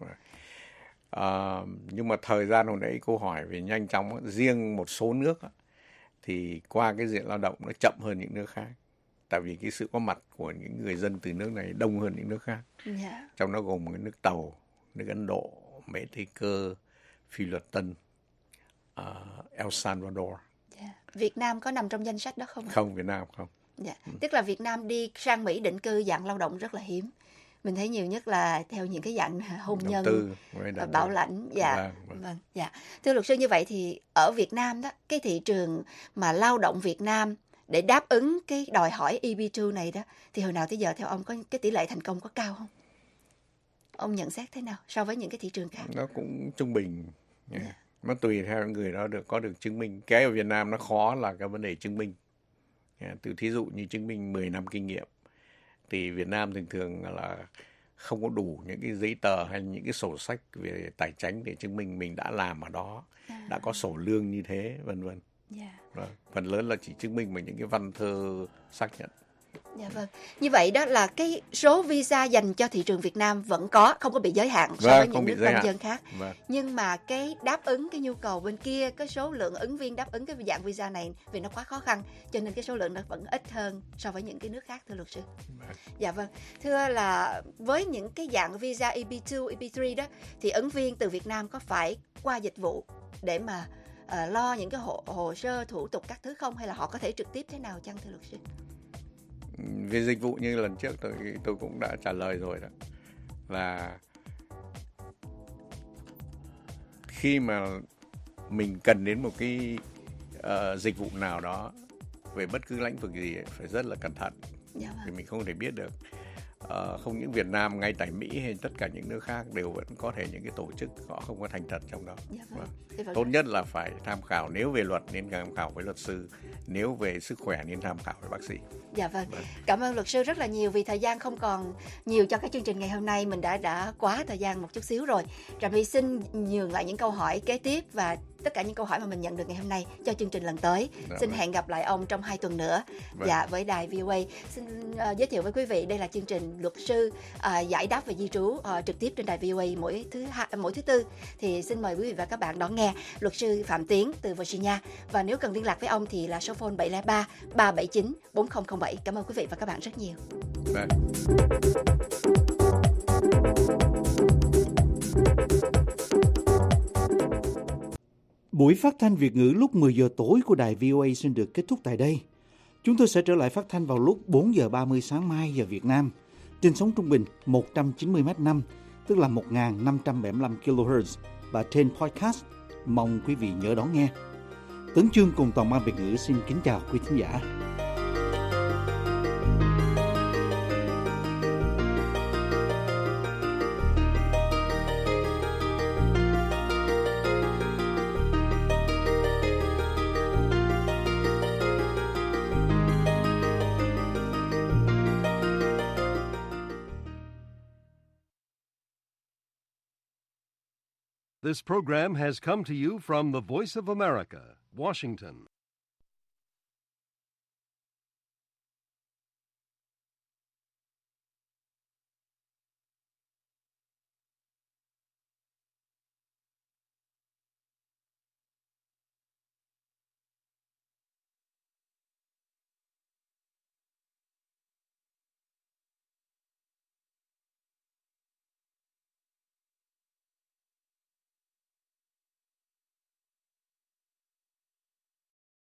M: À, nhưng mà thời gian hồi nãy cô hỏi về nhanh chóng, riêng một số nước thì qua cái diện lao động nó chậm hơn những nước khác. Tại vì cái sự có mặt của những người dân từ nước này đông hơn những nước khác. Yeah. Trong đó gồm cái nước Tàu, nước Ấn Độ, Mexico, Phi Luật Tân, uh, El Salvador.
L: Yeah. Việt Nam có nằm trong danh sách đó không?
M: Không, Việt Nam không.
L: Yeah. Ừ. Tức là Việt Nam đi sang Mỹ định cư dạng lao động rất là hiếm. Mình thấy nhiều nhất là theo những cái dạng hôn
M: đầu
L: nhân,
M: tư,
L: bảo lãnh. Dạ.
M: Vâng, vâng.
L: Vâng. Dạ. Thưa luật sư, như vậy thì ở Việt Nam đó, cái thị trường mà lao động Việt Nam để đáp ứng cái đòi hỏi E B hai này đó, thì hồi nào tới giờ theo ông có cái tỷ lệ thành công có cao không? Ông nhận xét thế nào so với những cái thị trường khác?
M: Nó cũng trung bình. Yeah. Yeah. Nó tùy theo người đó được có được chứng minh. Cái ở Việt Nam nó khó là cái vấn đề chứng minh. Yeah. Từ thí dụ như chứng minh mười năm kinh nghiệm thì Việt Nam thường thường là không có đủ những cái giấy tờ hay những cái sổ sách về tài chính để chứng minh mình đã làm ở đó, à. đã có sổ lương như thế, vân vân. Yeah. Vâng. Phần lớn là chỉ chứng minh bằng những cái văn thơ xác nhận.
L: Dạ vâng. Như vậy đó là cái số visa dành cho thị trường Việt Nam vẫn có, không có bị giới hạn so
M: vâng,
L: với những nước công dân khác.
M: Vâng.
L: Nhưng mà cái đáp ứng cái nhu cầu bên kia, cái số lượng ứng viên đáp ứng cái dạng visa này vì nó quá khó khăn, cho nên cái số lượng nó vẫn ít hơn so với những cái nước khác, thưa luật sư.
M: Vâng.
L: Dạ vâng. Thưa là với những cái dạng visa E B hai, E B ba đó thì ứng viên từ Việt Nam có phải qua dịch vụ để mà uh, lo những cái hồ, hồ sơ thủ tục các thứ không, hay là họ có thể trực tiếp thế nào chăng, thưa luật sư?
M: Về dịch vụ như lần trước tôi tôi cũng đã trả lời rồi đó, là khi mà mình cần đến một cái uh, dịch vụ nào đó về bất cứ lĩnh vực gì ấy, phải rất là cẩn thận. Dạ vâng. Vì mình không thể biết được. Uh, không những Việt Nam, ngay tại Mỹ hay tất cả những nước khác đều vẫn có thể những cái tổ chức họ không có thành thật trong đó. Dạ vâng. Vâng. Tốt nhất là phải tham khảo, nếu về luật nên tham khảo với luật sư, nếu về sức khỏe nên tham khảo với bác sĩ.
L: Dạ vâng. Vâng. Cảm ơn luật sư rất là nhiều, vì thời gian không còn nhiều cho cái chương trình ngày hôm nay, mình đã đã quá thời gian một chút xíu rồi. Trà My xin nhường lại những câu hỏi kế tiếp và tất cả những câu hỏi mà mình nhận được ngày hôm nay cho chương trình lần tới. Dạ, xin vâng. hẹn gặp lại ông trong hai tuần nữa. Vâng. Dạ, với đài vê o a. Xin uh, giới thiệu với quý vị, đây là chương trình luật sư uh, giải đáp về di trú uh, trực tiếp trên đài vê o a mỗi thứ hai, mỗi thứ tư. Thì xin mời quý vị và các bạn đón nghe luật sư Phạm Tiến từ Virginia, và nếu cần liên lạc với ông thì là số phone bảy không ba ba bảy chín bốn không không bảy. Cảm ơn quý vị và các bạn rất nhiều. Vâng.
C: Buổi phát thanh Việt ngữ lúc mười giờ tối của đài vê o a xin được kết thúc tại đây. Chúng tôi sẽ trở lại phát thanh vào lúc bốn giờ ba mươi sáng mai giờ Việt Nam trên sóng trung bình một trăm chín mươi mét năm, tức là một nghìn năm trăm bảy mươi lăm ki lô héc và trên podcast. Mong quý vị nhớ đón nghe. Tấn Chương cùng toàn ban Việt ngữ xin kính chào quý thính giả.
A: This program has come to you from the Voice of America, Washington.